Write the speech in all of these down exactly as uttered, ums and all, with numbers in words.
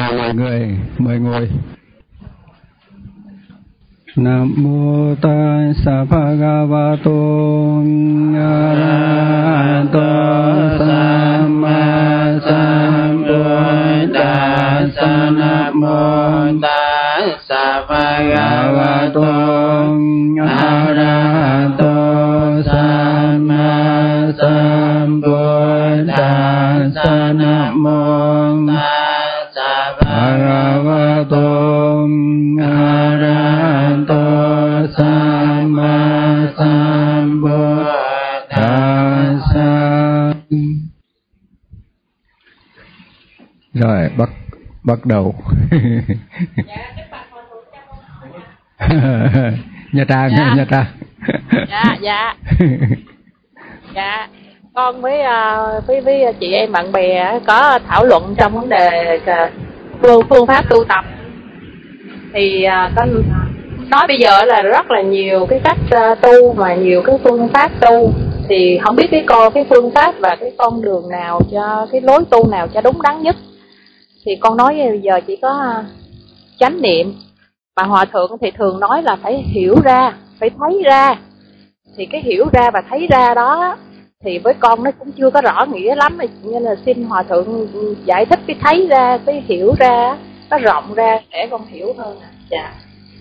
mọi người mời ngồi. Nam mô Tassa Bhagavato Arahato Samma Sambuddhassa. Nam mô Tassa Bhagavato Arahato Samma Sambuddhassa. Nam mô Tassa Bhagavato Arahato Samma Sambuddhassa. Rồi bắt bắt đầu. Nha Trang, dạ. Nha Trang. Dạ, dạ. Dạ, con với uh, với với chị em bạn bè có thảo luận trong vấn đề phương phương pháp tu tập. Thì uh, con nói bây giờ là rất là nhiều cái cách uh, tu mà nhiều cái phương pháp tu, thì không biết cái con cái phương pháp và cái con đường nào cho cái lối tu nào cho đúng đắn nhất. Thì con nói bây giờ chỉ có uh, chánh niệm, mà hòa thượng thì thường nói là phải hiểu ra, phải thấy ra. Thì cái hiểu ra và thấy ra đó thì với con nó cũng chưa có rõ nghĩa lắm, nên là xin hòa thượng giải thích cái thấy ra, cái hiểu ra nó rộng ra để con hiểu hơn. Dạ.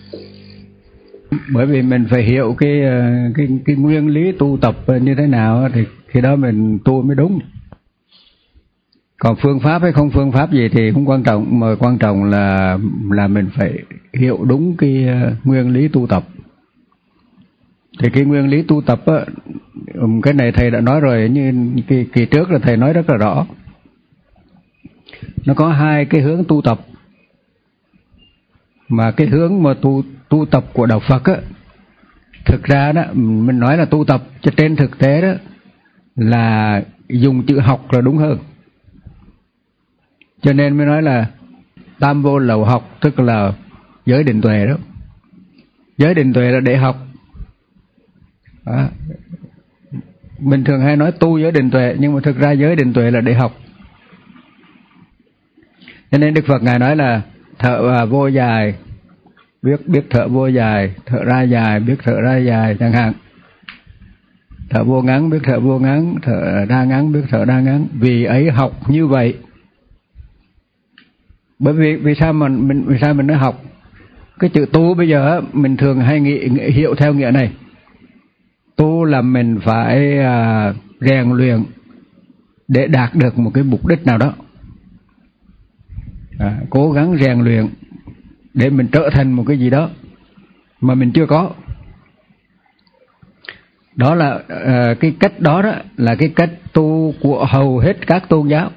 Bởi vì mình phải hiểu cái cái cái nguyên lý tu tập như thế nào thì khi đó mình tu mới đúng. Còn phương pháp hay không phương pháp gì thì không quan trọng, mà quan trọng là là mình phải hiểu đúng cái nguyên lý tu tập. Thì cái nguyên lý tu tập á, cái này thầy đã nói rồi, như kỳ, kỳ trước là thầy nói rất là rõ. Nó có hai cái hướng tu tập. Mà cái hướng mà tu tu tập của đạo Phật á, thực ra đó mình nói là tu tập, cho trên thực tế đó là dùng chữ học là đúng hơn. Cho nên mới nói là tam vô lậu học, tức là giới định tuệ đó. Giới định tuệ là để học. Đó. Mình thường hay nói tu giới định tuệ, nhưng mà thực ra giới định tuệ là để học. Cho nên Đức Phật Ngài nói là thở vô dài, biết biết thở vô dài, thở ra dài, biết thở ra dài chẳng hạn. Thở vô ngắn, biết thở vô ngắn, thở ra ngắn, biết thở ra ngắn. Vì ấy học như vậy. Bởi vì vì sao mà mình vì sao mình nói học? Cái chữ tu bây giờ mình thường hay nghĩ, nghĩ hiểu theo nghĩa này. Tu là mình phải à, rèn luyện để đạt được một cái mục đích nào đó. À, cố gắng rèn luyện để mình trở thành một cái gì đó mà mình chưa có. Đó là à, cái cách đó đó là cái cách tu của hầu hết các tôn giáo.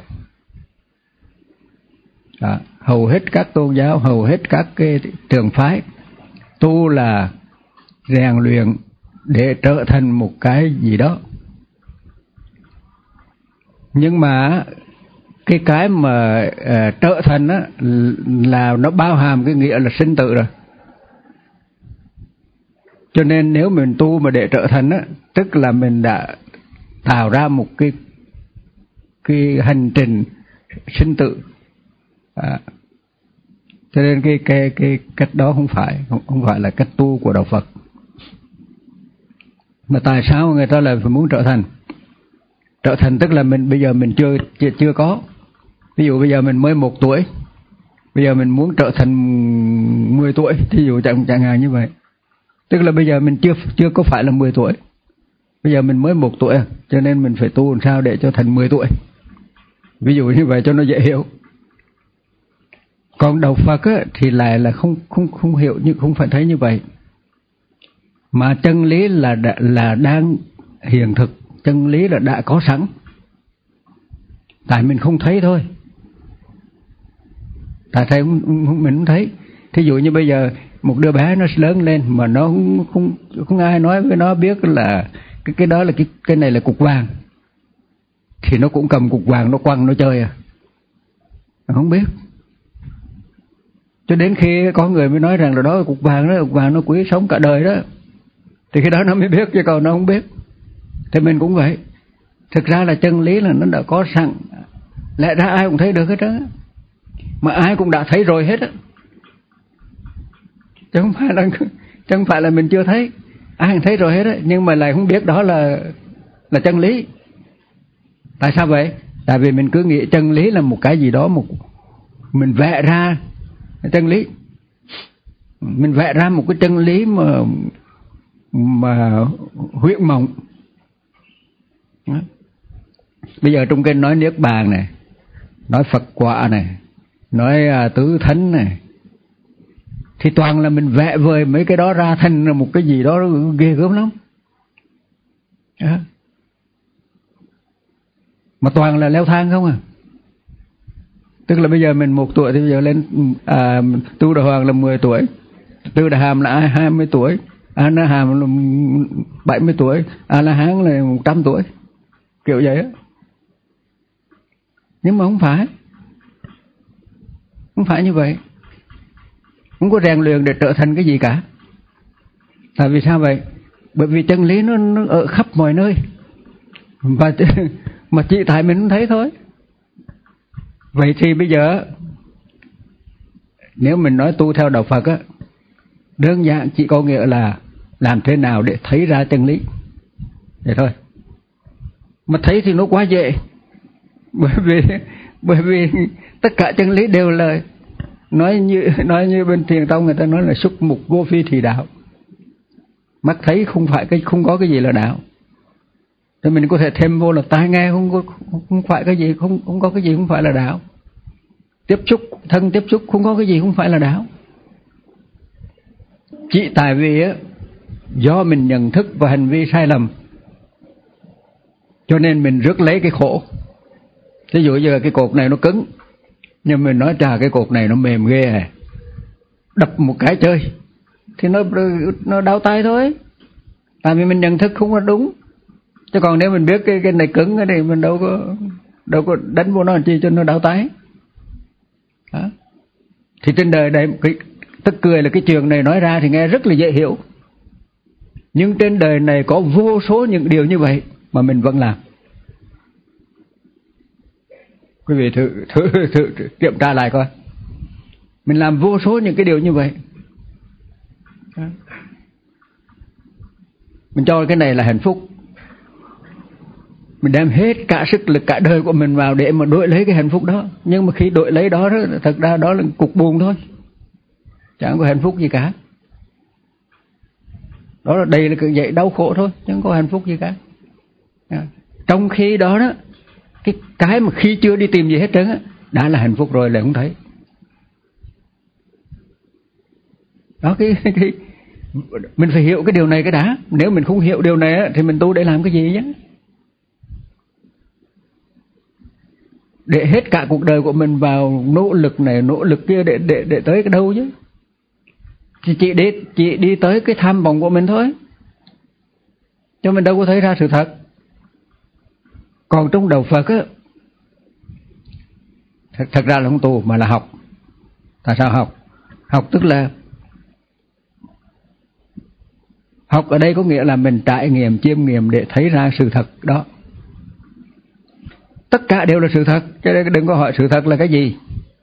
À, hầu hết các tôn giáo, hầu hết các cái trường phái tu là rèn luyện để trở thành một cái gì đó. Nhưng mà cái cái mà uh, trở thành á là nó bao hàm cái nghĩa là sinh tử rồi. Cho nên nếu mình tu mà để trở thành á, tức là mình đã tạo ra một cái cái hành trình sinh tử. À, cho nên cái cái cái cách đó không phải không, không phải là cách tu của đạo Phật. Mà tại sao người ta lại phải muốn trở thành? Trở thành tức là mình bây giờ mình chưa chưa, chưa có. Ví dụ bây giờ mình mới một tuổi, bây giờ mình muốn trở thành mười tuổi, thí dụ chẳng chẳng hạn như vậy. Tức là bây giờ mình chưa chưa có phải là mười tuổi. Bây giờ mình mới một tuổi, cho nên mình phải tu làm sao để cho thành mười tuổi. Ví dụ như vậy cho nó dễ hiểu. Còn đạo Phật á, thì lại là không không không hiểu, nhưng không phải thấy như vậy. Mà chân lý là là đang hiện thực, chân lý là đã có sẵn. Tại mình không thấy thôi. Tại thấy mình không thấy. Thí dụ như bây giờ một đứa bé nó lớn lên mà nó không không, không ai nói với nó biết là cái cái đó là cái cái này là cục vàng, thì nó cũng cầm cục vàng nó quăng nó chơi à. Nó không biết. Cho đến khi có người mới nói rằng là đó là cục vàng đó, cục vàng nó quý sống cả đời đó, thì cái đó nó mới biết, chứ còn nó không biết. Thì mình cũng vậy. Thực ra là chân lý là nó đã có sẵn, lẽ ra ai cũng thấy được hết đó. mà ai cũng đã thấy rồi hết á, chứ không phải là chứ không phải là mình chưa thấy, ai cũng thấy rồi hết á, nhưng mà lại không biết đó là là chân lý. Tại sao vậy? Tại vì mình cứ nghĩ chân lý là một cái gì đó, một mình vẽ ra chân lý, mình vẽ ra một cái chân lý mà mà huyễn mộng. Bây giờ trong kinh nói niết bàn này, nói Phật quả này, nói uh, tứ thánh này, thì toàn là mình vẽ vời mấy cái đó ra thành một cái gì đó ghê gớm lắm. À. Mà toàn là leo thang không à. Tức là bây giờ mình một tuổi thì bây giờ lên à, Tu Đà Hoàng là mười tuổi, Tư Đà Hàm là hai mươi tuổi, A Na Hàm là bảy mươi tuổi, A La Hán là một trăm tuổi, kiểu vậy á. Nhưng mà không phải, không phải như vậy. Không có rèn luyện để trở thành cái gì cả. Tại vì sao vậy? Bởi vì chân lý nó, nó ở khắp mọi nơi, và mà chỉ tại mình không thấy thôi. Vậy thì bây giờ nếu mình nói tu theo đạo Phật á, đơn giản chỉ có nghĩa là làm thế nào để thấy ra chân lý, vậy thôi. Mà thấy thì nó quá dễ, bởi vì bởi vì tất cả chân lý đều là nói như nói như bên Thiền Tông người ta nói là xúc mục vô phi thì đạo. Mắt thấy không phải cái không có cái gì là đạo. Thì mình có thể thêm vô là tai nghe không có không phải cái gì không không có cái gì không phải là đạo. Tiếp xúc thân tiếp xúc không có cái gì không phải là đạo. Chỉ tại vì á do mình nhận thức và hành vi sai lầm cho nên mình rước lấy cái khổ. Ví dụ giờ cái cột này nó cứng, nhưng mình nói trà cái cột này nó mềm ghê à, đập một cái chơi thì nó nó đau tay thôi. Tại vì mình nhận thức không có đúng. Chứ còn nếu mình biết cái cái này cứng thì mình đâu có đâu có đánh vô nó làm chi cho nó đau tay. Đó. Thì trên đời này cái tức cười là cái chuyện này nói ra thì nghe rất là dễ hiểu. Nhưng trên đời này có vô số những điều như vậy mà mình vẫn làm. Quý vị thử, thử, thử, thử kiểm tra lại coi. Mình làm vô số những cái điều như vậy. Đó. Mình cho cái này là hạnh phúc. Mình đem hết cả sức lực cả đời của mình vào để mà đổi lấy cái hạnh phúc đó. Nhưng mà khi đổi lấy đó, đó thật ra đó là cục buồn thôi, chẳng có hạnh phúc gì cả. Đó là đây là cái vậy đau khổ thôi, chẳng có hạnh phúc gì cả. Trong khi đó đó, cái cái mà khi chưa đi tìm gì hết trơn á đã là hạnh phúc rồi là không thấy. Đó cái, cái mình phải hiểu cái điều này cái đã. Nếu mình không hiểu điều này á, thì mình tu để làm cái gì chứ? Để hết cả cuộc đời của mình vào nỗ lực này nỗ lực kia để để để tới cái đâu chứ? Chỉ chỉ đi chỉ đi tới cái tham vọng của mình thôi, cho mình đâu có thấy ra sự thật. Còn trong đạo Phật á, thật, thật ra là không tu mà là học. Tại sao học? Học tức là học ở đây có nghĩa là mình trải nghiệm chiêm nghiệm để thấy ra sự thật đó. Tất cả đều là sự thật, cho nên đừng có hỏi sự thật là cái gì.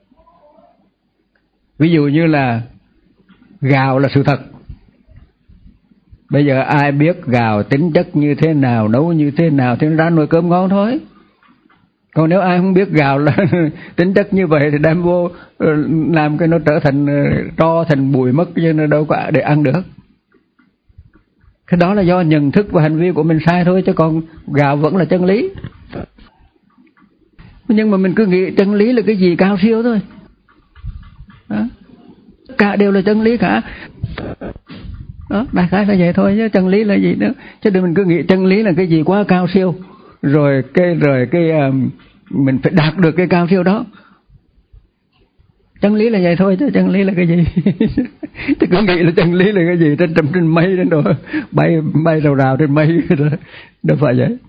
Ví dụ như là gạo là sự thật. Bây giờ ai biết gạo tính chất như thế nào, nấu như thế nào thì nó ra nồi cơm ngon thôi. Còn nếu ai không biết gạo là tính chất như vậy thì đem vô làm cái nó trở thành tro thành bụi mất, chứ nó đâu có để ăn được. Cái đó là do nhận thức và hành vi của mình sai thôi, chứ còn gạo vẫn là chân lý. Nhưng mà mình cứ nghĩ chân lý là cái gì cao siêu thôi. Đó. Cả đều là chân lý cả. Đó, đại khái là vậy thôi, chứ chân lý là gì nữa. Chứ đừng mình cứ nghĩ chân lý là cái gì quá cao siêu, rồi cái rồi cái uh, mình phải đạt được cái cao siêu đó. Chân lý là vậy thôi, chứ chân lý là cái gì? Chứ cứ nghĩ là chân lý là cái gì trên trầm trên mây trên đồ bay bay rào rào trên mây đó, đâu phải vậy.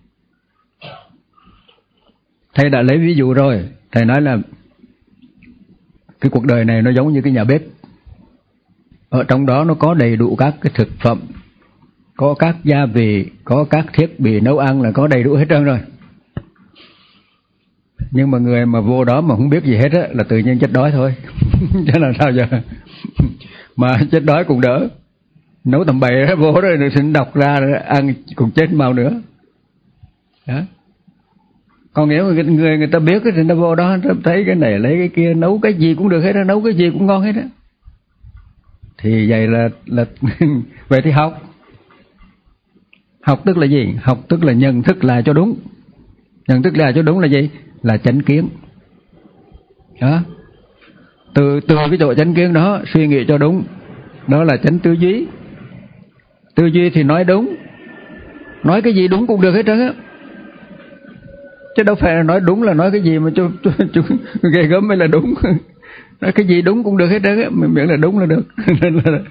Thầy đã lấy ví dụ rồi. Thầy nói là cái cuộc đời này nó giống như cái nhà bếp. Ở trong đó nó có đầy đủ các cái thực phẩm, có các gia vị, có các thiết bị nấu ăn là có đầy đủ hết trơn rồi. Nhưng mà người mà vô đó mà không biết gì hết á là tự nhiên chết đói thôi. Chứ làm sao giờ. Mà chết đói cũng đỡ. Nấu tầm bậy vô đó rồi xin đọc ra ăn cũng chết mau nữa. Đó. Còn nếu mà người người ta biết thì người ta vô đó thấy cái này lấy cái kia, nấu cái gì cũng được hết á, nấu cái gì cũng ngon hết á. Thì vậy là là vậy thì học. Học tức là gì? Học tức là nhận thức lại cho đúng. Nhận thức lại cho đúng là gì? Là chánh kiến. Đó. Từ từ cái chỗ chánh kiến đó suy nghĩ cho đúng, đó là chánh tư duy. Tư duy thì nói đúng, nói cái gì đúng cũng được hết trơn á. Chứ đâu phải là nói đúng là nói cái gì mà chú, chú, chú ghê gớm mới là đúng. Nói cái gì đúng cũng được hết trơn á, mình miễn là đúng là được. Nên là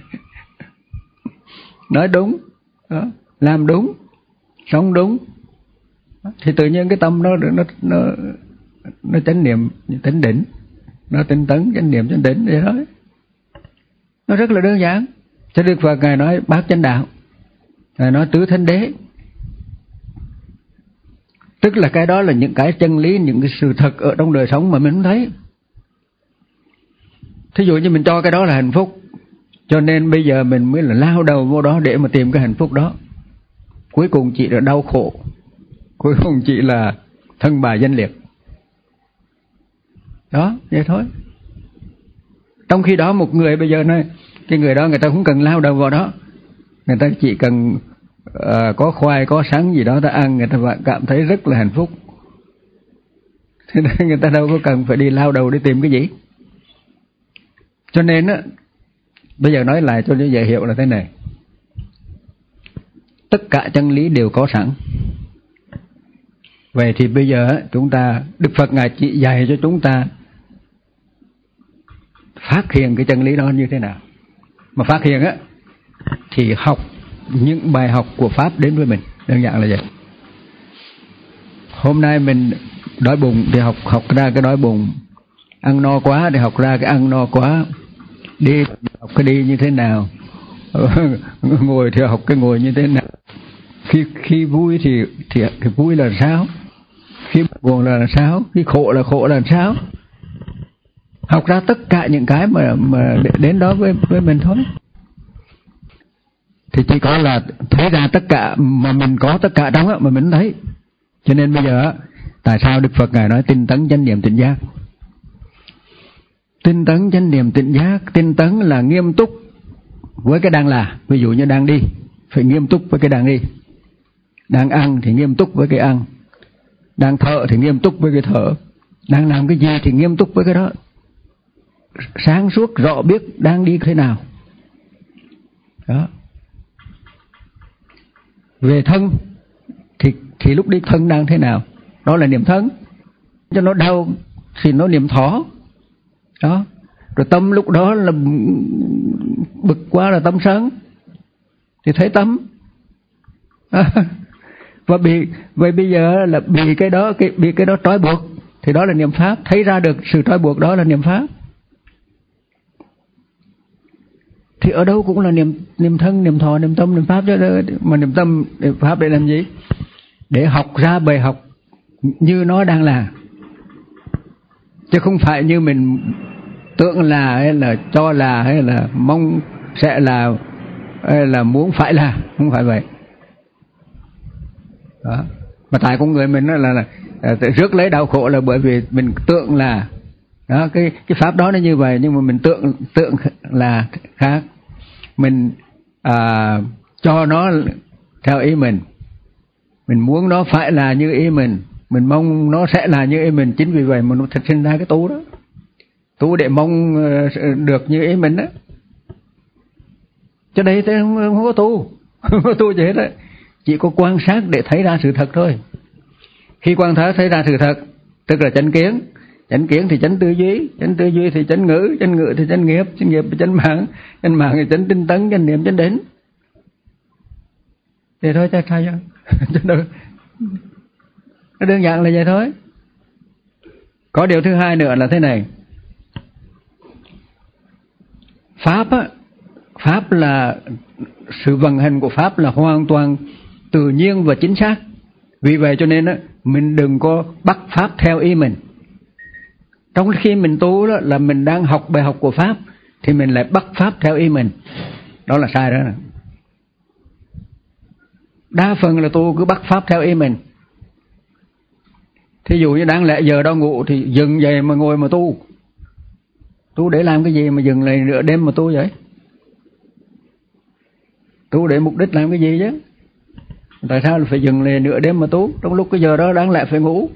nói đúng, đó, làm đúng, sống đúng, thì tự nhiên cái tâm nó nó nó nó chánh niệm, chánh định, nó tinh tấn, chánh niệm, chánh định vậy đó. Nó rất là đơn giản. Cho Đức Phật Ngài nói bát chánh đạo, Ngài nói tứ thánh đế. Tức là cái đó là những cái chân lý, những cái sự thật ở trong đời sống mà mình không thấy. Thí dụ như mình cho cái đó là hạnh phúc, cho nên bây giờ mình mới là lao đầu vô đó để mà tìm cái hạnh phúc đó. Cuối cùng chỉ là đau khổ, cuối cùng chỉ là thân bà danh liệt. Đó, vậy thôi. Trong khi đó một người bây giờ này, cái người đó người ta không cần lao đầu vào đó, người ta chỉ cần uh, có khoai, có sắn gì đó ta ăn, người ta cảm thấy rất là hạnh phúc. Thế nên người ta đâu có cần phải đi lao đầu để tìm cái gì. Cho nên á, bây giờ nói lại cho nó dễ hiểu là thế này. Tất cả chân lý đều có sẵn. Vậy thì bây giờ chúng ta, Đức Phật Ngài chỉ dạy cho chúng ta phát hiện cái chân lý đó như thế nào. Mà phát hiện á thì học những bài học của Pháp đến với mình, đơn giản là vậy. Hôm nay mình đói bụng thì học học ra cái đói bụng, ăn no quá thì học ra cái ăn no quá, đi học cái đi như thế nào, ngồi thì học cái ngồi như thế nào. Khi khi vui thì thì thì vui là sao, khi buồn là sao, khi khổ là khổ là sao. Học ra tất cả những cái mà mà đến đó với với mình thôi. Thì chỉ có là thấy ra tất cả mà mình có tất cả trong á mà mình thấy. Cho nên bây giờ tại sao Đức Phật Ngài nói tinh tấn chánh niệm tỉnh giác? Tinh tấn chánh niệm tỉnh giác, tinh tấn là nghiêm túc với cái đang là. Ví dụ như đang đi, phải nghiêm túc với cái đang đi. Đang ăn thì nghiêm túc với cái ăn. Đang thở thì nghiêm túc với cái thở. Đang làm cái gì thì nghiêm túc với cái đó. Sáng suốt rõ biết đang đi thế nào. Đó. Về thân thì, thì lúc đi thân đang thế nào, đó là niệm thân. Cho nó đau thì nó niệm thỏ. Đó. Rồi tâm lúc đó là bực quá là tâm sân thì thấy tâm. Đó. Và bị vậy bây giờ là bị cái đó cái bị cái đó trói buộc thì đó là niệm pháp, thấy ra được sự trói buộc đó là niệm pháp. Thì ở đâu cũng là niệm niệm thân, niệm thọ, niệm tâm, niệm pháp chứ. Mà niệm tâm, niệm pháp để làm gì? Để học ra bài học như nó đang là, chứ không phải như mình tưởng là hay là cho là hay là mong sẽ là hay là muốn phải là, không phải vậy. Đó. Mà tại con người mình là, là, là rước lấy đau khổ là bởi vì mình tưởng là đó, cái cái pháp đó nó như vậy, nhưng mà mình tưởng tưởng là khác. Mình à, cho nó theo ý mình, mình muốn nó phải là như ý mình, mình mong nó sẽ là như ý mình. Chính vì vậy mà nó thật sinh ra cái tu đó, tu để mong được như ý mình đó. Cho đây không, không có tu, không có tu gì hết đấy, chỉ có quan sát để thấy ra sự thật thôi. Khi quan sát thấy ra sự thật tức là chánh kiến. Chánh kiến thì chánh tư duy, chánh tư duy thì chánh ngữ, chánh ngữ thì chánh nghiệp, chánh nghiệp thì chánh mạng, chánh mạng thì chánh tinh tấn, chánh niệm, chánh định. Vậy thôi chắc sao chứ? Nó đơn giản là vậy thôi. Có điều thứ hai nữa là thế này. Pháp á, Pháp là sự vận hành của Pháp là hoàn toàn tự nhiên và chính xác. Vì vậy cho nên á, mình đừng có bắt Pháp theo ý mình. Trong khi mình tu đó là mình đang học bài học của Pháp, thì mình lại bắt Pháp theo ý mình. Đó là sai đó. Đa phần là tu cứ bắt Pháp theo ý mình. Thí dụ như đáng lẽ giờ đau ngủ thì dừng dậy mà ngồi mà tu. Tu để làm cái gì mà dừng lại nửa đêm mà tu vậy? Tu để mục đích làm cái gì chứ? Tại sao phải dừng lại nửa đêm mà tu? Trong lúc cái giờ đó đáng lẽ phải ngủ.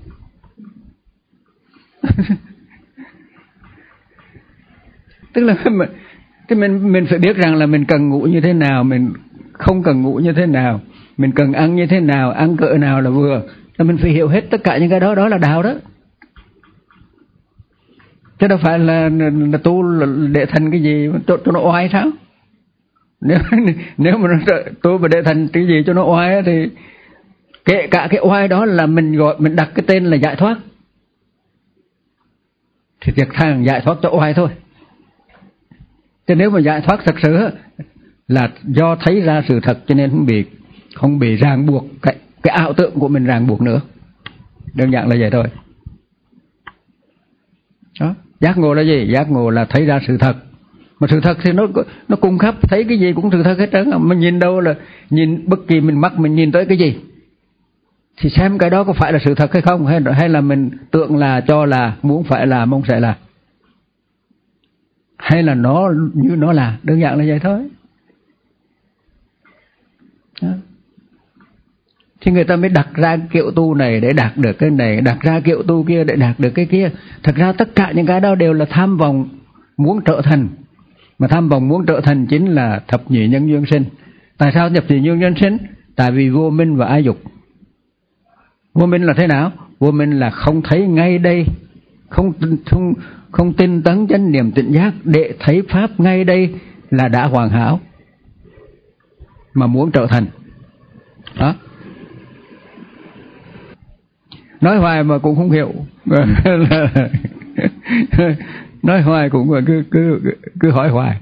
Tức là mình, thì mình, mình phải biết rằng là mình cần ngủ như thế nào, mình không cần ngủ như thế nào, mình cần ăn như thế nào, ăn cỡ nào là vừa. Là mình phải hiểu hết tất cả những cái đó, đó là đạo đó. Chứ đâu phải là, là tu là để thành cái gì cho, cho nó oai sao? Nếu, nếu mà nó, tu mà để thành cái gì cho nó oai thì kể cả cái oai đó là mình gọi, mình đặt cái tên là giải thoát. Thì việc thằng giải thoát cho oai thôi. Chứ nếu mà giải thoát thật sự là do thấy ra sự thật cho nên không bị không bị ràng buộc cái, cái ảo tưởng của mình ràng buộc nữa. Đơn giản là vậy thôi. Đó. Giác ngộ là gì? Giác ngộ là thấy ra sự thật. Mà sự thật thì nó nó cung khắp, thấy cái gì cũng sự thật hết trơn. Mình nhìn đâu là nhìn bất kỳ mình mắt mình nhìn tới cái gì thì xem cái đó có phải là sự thật hay không, hay hay là mình tưởng là, cho là, muốn phải là, mong sẽ là, hay là nó như nó là. Đơn giản là vậy thôi. Đó. Thì người ta mới đặt ra kiểu tu này để đạt được cái này, đặt ra kiểu tu kia để đạt được cái kia. Thật ra tất cả những cái đó đều là tham vọng muốn trở thành. Mà tham vọng muốn trở thành chính là thập nhị nhân duyên sinh. Tại sao thập nhị nhân duyên sinh? Tại vì vô minh và ái dục. Vô minh là thế nào? Vô minh là không thấy ngay đây, không không không tinh tấn chánh niệm tỉnh giác để thấy pháp ngay đây là đã hoàn hảo mà muốn trở thành. Đó. Nói hoài mà cũng không hiểu. Nói hoài cũng cứ cứ cứ hỏi hoài.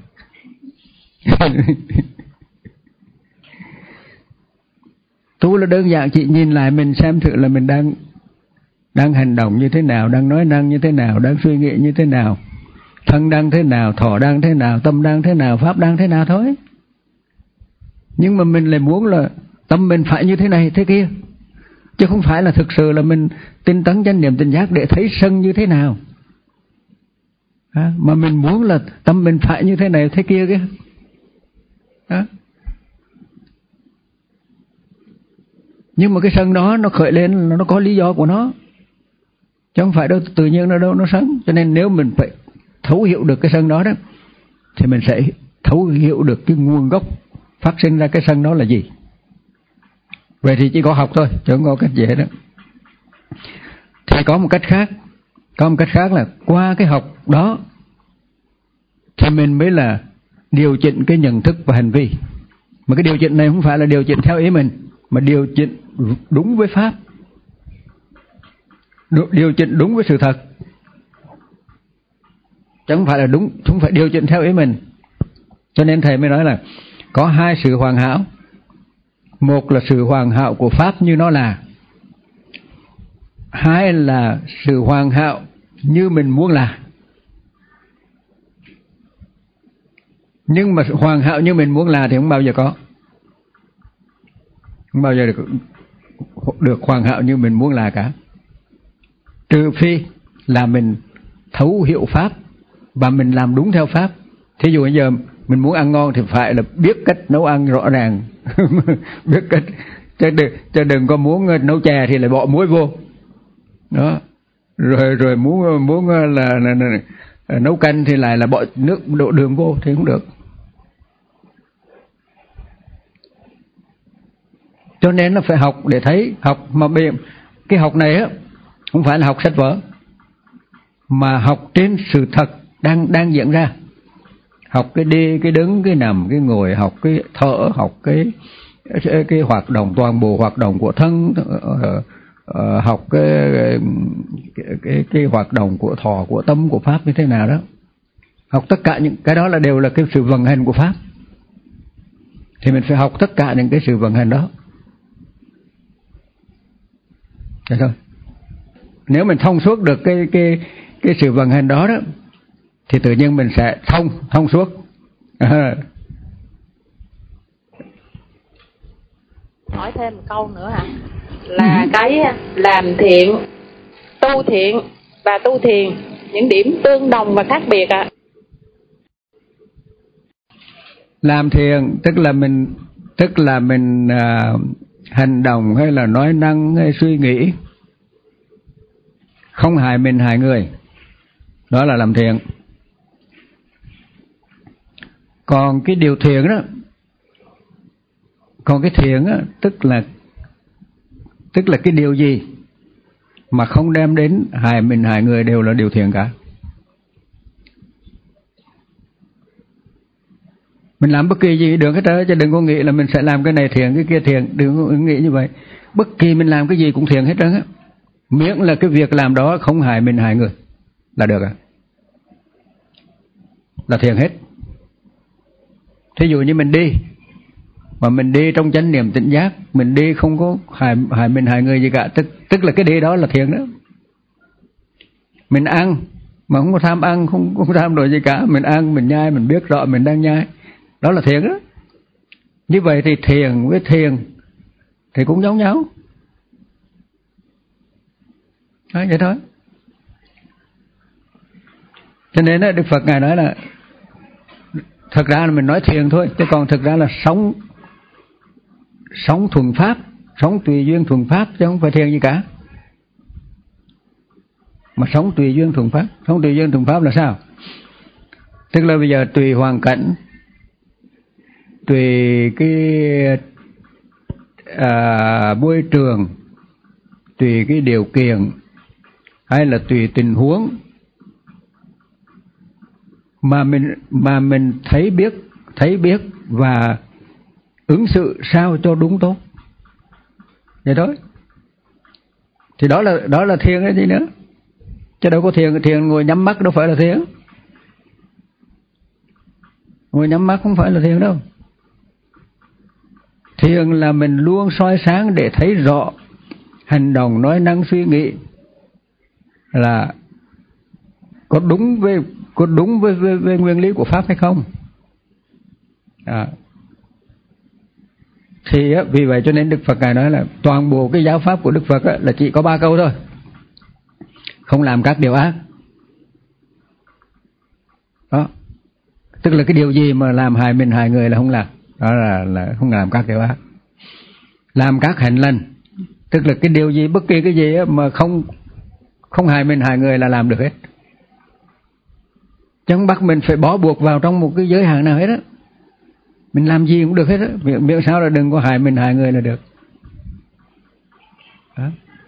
Tu là đơn giản, chị nhìn lại mình xem thử là mình đang đang hành động như thế nào, đang nói năng như thế nào, đang suy nghĩ như thế nào, thân đang thế nào, thọ đang thế nào, tâm đang thế nào, pháp đang thế nào thôi. Nhưng mà mình lại muốn là tâm mình phải như thế này thế kia, chứ không phải là thực sự là mình tinh tấn chánh niệm tỉnh giác để thấy sân như thế nào. À, mà mình muốn là tâm mình phải như thế này thế kia kia. Đó. Nhưng mà cái sân đó nó khởi lên nó có lý do của nó, chứ không phải đâu tự nhiên nó đâu nó sân. Cho nên nếu mình phải thấu hiểu được cái sân đó đó thì mình sẽ thấu hiểu được cái nguồn gốc phát sinh ra cái sân đó là gì. Vậy thì chỉ có học thôi, chứ không có cách dễ đó. Thì có một cách khác, có một cách khác là qua cái học đó thì mình mới là điều chỉnh cái nhận thức và hành vi. Mà cái điều chỉnh này không phải là điều chỉnh theo ý mình, mà điều chỉnh đúng với pháp, điều chỉnh đúng với sự thật, chứ không phải là đúng, không phải điều chỉnh theo ý mình. Cho nên thầy mới nói là có hai sự hoàn hảo. Một là sự hoàn hảo của pháp như nó là, hai là sự hoàn hảo như mình muốn là. Nhưng mà hoàn hảo như mình muốn là thì không bao giờ có, không bao giờ được, được hoàn hảo như mình muốn là cả. Trừ phi là mình thấu hiểu pháp và mình làm đúng theo pháp. Thí dụ bây giờ mình muốn ăn ngon thì phải là biết cách nấu ăn rõ ràng. Biết cách, chứ đừng, chứ đừng có muốn nấu chè thì lại bỏ muối vô. Đó. Rồi rồi muốn muốn là, là, là, là nấu canh thì lại là bỏ nước đổ đường vô thì không được. Cho nên nó phải học để thấy, học mà bị cái học này á không phải là học sách vở, mà học trên sự thật đang đang diễn ra. Học cái đi, cái đứng, cái nằm, cái ngồi, học cái thở, học cái cái, cái hoạt động, toàn bộ hoạt động của thân, uh, uh, học cái cái, cái cái hoạt động của thọ, của tâm, của pháp như thế nào đó. Học tất cả những cái đó là đều là cái sự vận hành của pháp. Thì mình phải học tất cả những cái sự vận hành đó. Thế thôi. Nếu mình thông suốt được cái cái cái sự vận hành đó đó thì tự nhiên mình sẽ thông thông suốt. À. Hỏi thêm một câu nữa hả? Là cái làm thiện, tu thiện và tu thiền, những điểm tương đồng và khác biệt ạ. À? Làm thiện tức là mình tức là mình à, hành động hay là nói năng hay suy nghĩ không hại mình hại người, đó là làm thiện. Còn cái điều thiện đó, còn cái thiện đó, tức là tức là cái điều gì mà không đem đến hại mình hại người đều là điều thiện cả. Mình làm bất kỳ gì được hết trơn, chứ đừng có nghĩ là mình sẽ làm cái này thiện cái kia thiện, đừng có nghĩ như vậy. Bất kỳ mình làm cái gì cũng thiện hết trơn á, miễn là cái việc làm đó không hại mình hại người là được à, là thiện hết. Thí dụ như mình đi mà mình đi trong chánh niệm tỉnh giác, mình đi không có hại hại mình hại người gì cả, tức tức là cái đi đó là thiện đó. Mình ăn mà không có tham ăn, không không tham đổi gì cả, mình ăn mình nhai, mình biết rõ mình đang nhai, đó là thiện đó. Như vậy thì thiền với thiền thì cũng giống nhau. Đó, vậy thôi. Cho nên đó, Đức Phật Ngài nói là thật ra là mình nói thiền thôi, chứ còn thực ra là sống sống thuần pháp, sống tùy duyên thuần pháp, chứ không phải thiền gì cả. Mà sống tùy duyên thuần pháp, sống tùy duyên thuần pháp là sao? Tức là bây giờ tùy hoàn cảnh, tùy cái à, môi trường, tùy cái điều kiện, hay là tùy tình huống mà mình mà mình thấy biết thấy biết và ứng xử sao cho đúng tốt, vậy thôi. Thì đó là đó là thiền cái gì nữa, chứ đâu có thiền thiền ngồi nhắm mắt đâu phải là thiền. Ngồi nhắm mắt không phải là thiền đâu. Thiền là mình luôn soi sáng để thấy rõ hành động nói năng suy nghĩ là có đúng với có đúng với, với, với nguyên lý của pháp hay không. À. Thì á, vì vậy cho nên Đức Phật Ngài nói là toàn bộ cái giáo pháp của Đức Phật á, là chỉ có ba câu thôi: không làm các điều ác. Đó, tức là cái điều gì mà làm hại mình hại người là không làm, đó là là không làm các điều ác. Làm các hạnh lành, tức là cái điều gì, bất kỳ cái gì á, mà không không hại mình hại người là làm được hết, chứ không bắt mình phải bó buộc vào trong một cái giới hạn nào hết á. Mình làm gì cũng được hết á, miễn, miễn sao là đừng có hại mình hại người là được. Đó.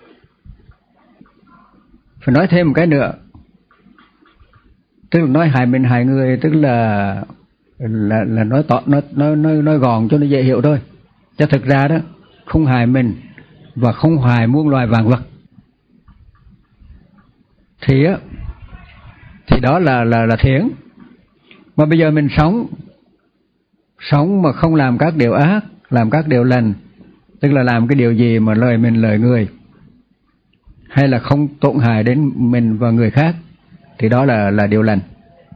Phải nói thêm một cái nữa, tức là nói hại mình hại người, tức là là là nói tỏ, nói nói nói nói gọn cho nó dễ hiểu thôi. Chứ thực ra đó, không hại mình và không hại muôn loài vạn vật thì á thì đó là là là thiện. Mà bây giờ mình sống sống mà không làm các điều ác, làm các điều lành, tức là làm cái điều gì mà lời mình lời người, hay là không tổn hại đến mình và người khác, thì đó là là điều lành.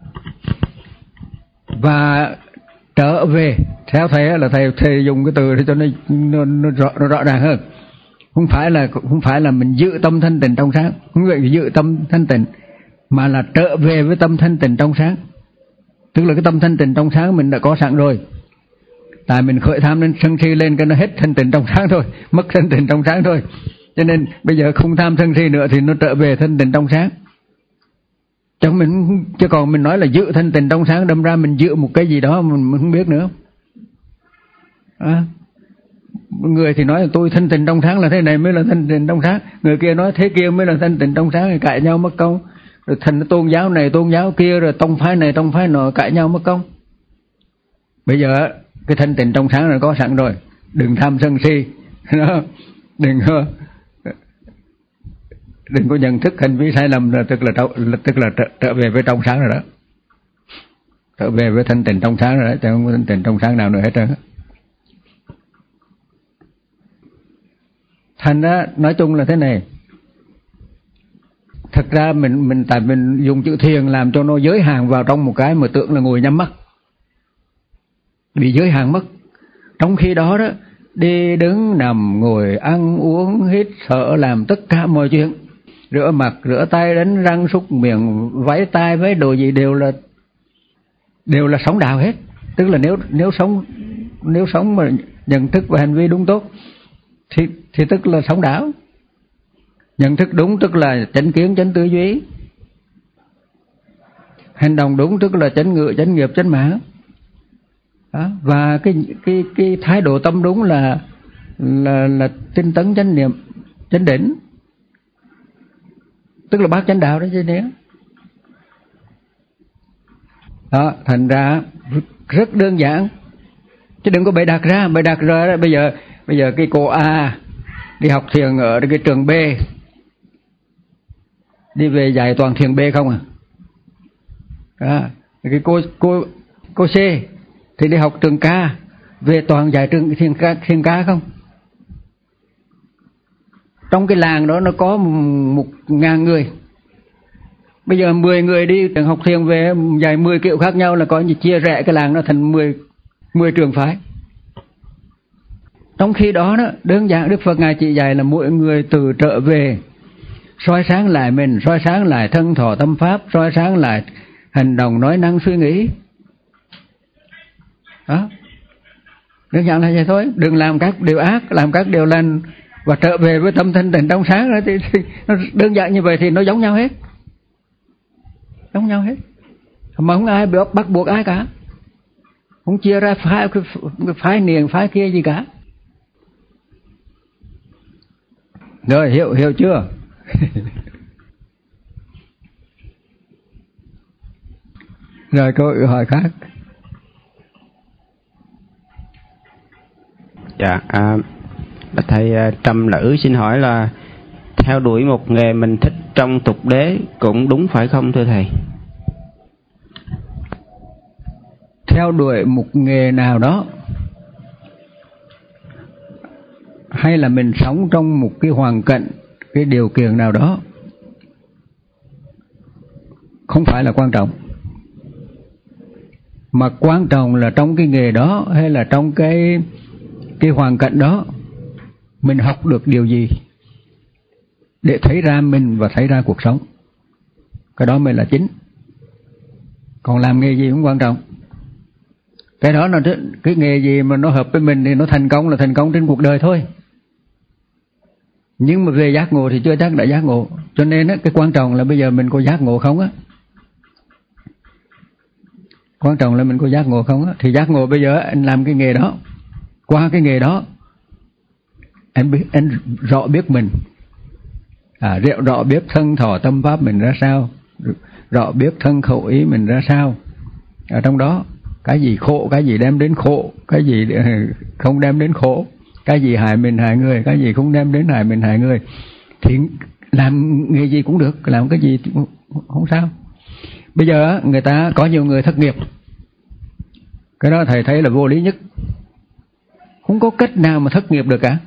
Và trở về, theo thầy là thầy thầy dùng cái từ để cho nó nó, nó, rõ, nó rõ ràng hơn. Không phải là không phải là mình giữ tâm thanh tịnh trong sáng, không phải giữ tâm thanh tịnh, mà là trở về với tâm thanh tịnh trong sáng. Tức là cái tâm thanh tịnh trong sáng mình đã có sẵn rồi, tại mình khởi tham nên sân si lên cái nó hết thanh tịnh trong sáng thôi, mất thanh tịnh trong sáng thôi. Cho nên bây giờ không tham sân si nữa thì nó trở về thanh tịnh trong sáng. Chứ mình chứ còn mình nói là giữ thanh tịnh trong sáng, đâm ra mình giữ một cái gì đó mình, mình không biết nữa. À, người thì nói là tôi thanh tịnh trong sáng là thế này mới là thanh tịnh trong sáng, người kia nói thế kia mới là thanh tịnh trong sáng, thì cãi nhau mất công. Rồi thành tôn giáo này tôn giáo kia, rồi tông phái này tông phái nọ, cãi nhau mất công. Bây giờ cái thanh tịnh trong sáng là có sẵn rồi, đừng tham sân si, đừng có đừng có nhận thức hành vi sai lầm, là tức là tức là trở, trở về với trong sáng rồi đó, trở về với thanh tịnh trong sáng rồi đó, chứ không có thanh tịnh trong sáng nào nữa hết trơn. Thành ra nói chung là thế này, Thật ra mình mình tại mình dùng chữ thiền làm cho nó giới hạn vào trong một cái mà tưởng là ngồi nhắm mắt, bị giới hạn mất. Trong khi đó đó, đi đứng nằm ngồi ăn uống hít thở làm tất cả mọi chuyện, rửa mặt rửa tay đánh răng súc miệng váy tai váy đồ gì đều là đều là sống đạo hết. Tức là nếu nếu sống nếu sống mà nhận thức và hành vi đúng tốt thì thì tức là sống đạo. Nhận thức đúng tức là chánh kiến chánh tư duy, hành động đúng tức là chánh ngữ chánh nghiệp chánh mạng. Đó. Và cái cái cái thái độ tâm đúng là là là tinh tấn chánh niệm chánh định, tức là bát chánh đạo đó chứ nếu. Đó, thành ra rất đơn giản chứ đừng có bày đặt ra, bày đặt ra bây giờ bây giờ cái cô A đi học thiền ở cái trường B, đi về dạy toàn thiền B không à. Đó. Cái cô cô cô C thì đi học trường K, về toàn dạy trường thiền K, thiền K không. Trong cái làng đó nó có một ngàn người, bây giờ mười người đi trường học thiền về dạy mười kiểu khác nhau là có gì chia rẽ cái làng nó thành mười mười trường phái. Trong khi đó đó đơn giản Đức Phật ngài chỉ dạy là mỗi người tự trở về soi sáng lại mình, soi sáng lại thân thọ tâm pháp, soi sáng lại hành động nói năng suy nghĩ. Đó, đơn giản là vậy thôi. Đừng làm các điều ác, làm các điều lành và trở về với tâm thanh tịnh trong sáng đó, thì, thì nó đơn giản như vậy thì nó giống nhau hết, giống nhau hết, mà không ai bị bắt buộc ai cả, không chia ra phái phái niềng phái kia gì cả. Rồi hiểu hiểu chưa? Rồi câu hỏi khác. Dạ, à, thầy Trầm Nữ xin hỏi là theo đuổi một nghề mình thích trong tục đế cũng đúng phải không thưa thầy? Theo đuổi một nghề nào đó hay là mình sống trong một cái hoàn cảnh, cái điều kiện nào đó không phải là quan trọng, mà quan trọng là trong cái nghề đó hay là trong cái cái hoàn cảnh đó mình học được điều gì để thấy ra mình và thấy ra cuộc sống. Cái đó mới là chính. Còn làm nghề gì cũng quan trọng. Cái đó là cái nghề gì mà nó hợp với mình thì nó thành công là thành công trên cuộc đời thôi. Nhưng mà về giác ngộ thì chưa chắc đã giác ngộ. Cho nên cái quan trọng là bây giờ mình có giác ngộ không á. Quan trọng là mình có giác ngộ không á. Thì giác ngộ bây giờ anh làm cái nghề đó, qua cái nghề đó anh, biết, anh rõ biết mình, à, rõ biết thân thọ tâm pháp mình ra sao, rõ biết thân khẩu ý mình ra sao. Ở trong đó cái gì khổ, cái gì đem đến khổ, cái gì không đem đến khổ, cái gì hại mình hại người, cái gì không đem đến hại mình hại người, thì làm nghề gì cũng được, làm cái gì cũng không sao. Bây giờ người ta có nhiều người thất nghiệp, cái đó thầy thấy là vô lý nhất. Không có cách nào mà thất nghiệp được cả,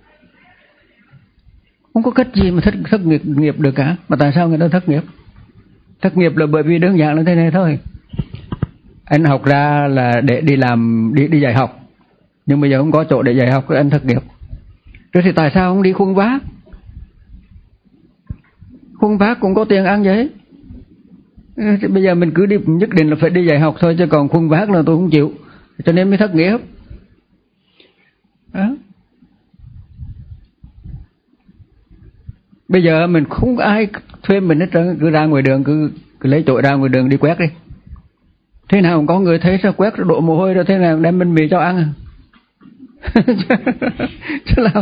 không có cách gì mà thất, thất nghiệp, nghiệp được cả. Mà tại sao người ta thất nghiệp? Thất nghiệp là bởi vì đơn giản là thế này thôi. Anh học ra là để đi làm, đi, đi dạy học, nhưng bây giờ không có chỗ để dạy học, anh thất nghiệp. Rồi thì tại sao không đi khuân vác? Khuân vác cũng có tiền ăn vậy. Thì bây giờ mình cứ đi, nhất định là phải đi dạy học thôi, chứ còn khuân vác là tôi không chịu, cho nên mới thất nghiệp. Đó. Bây giờ mình không ai thuê mình hết trơn, cứ ra ngoài đường, cứ, cứ lấy chổi ra ngoài đường đi quét đi. Thế nào có người thấy sao quét đổ mồ hôi rồi thế nào đem bánh mì cho ăn à? Chứ làm,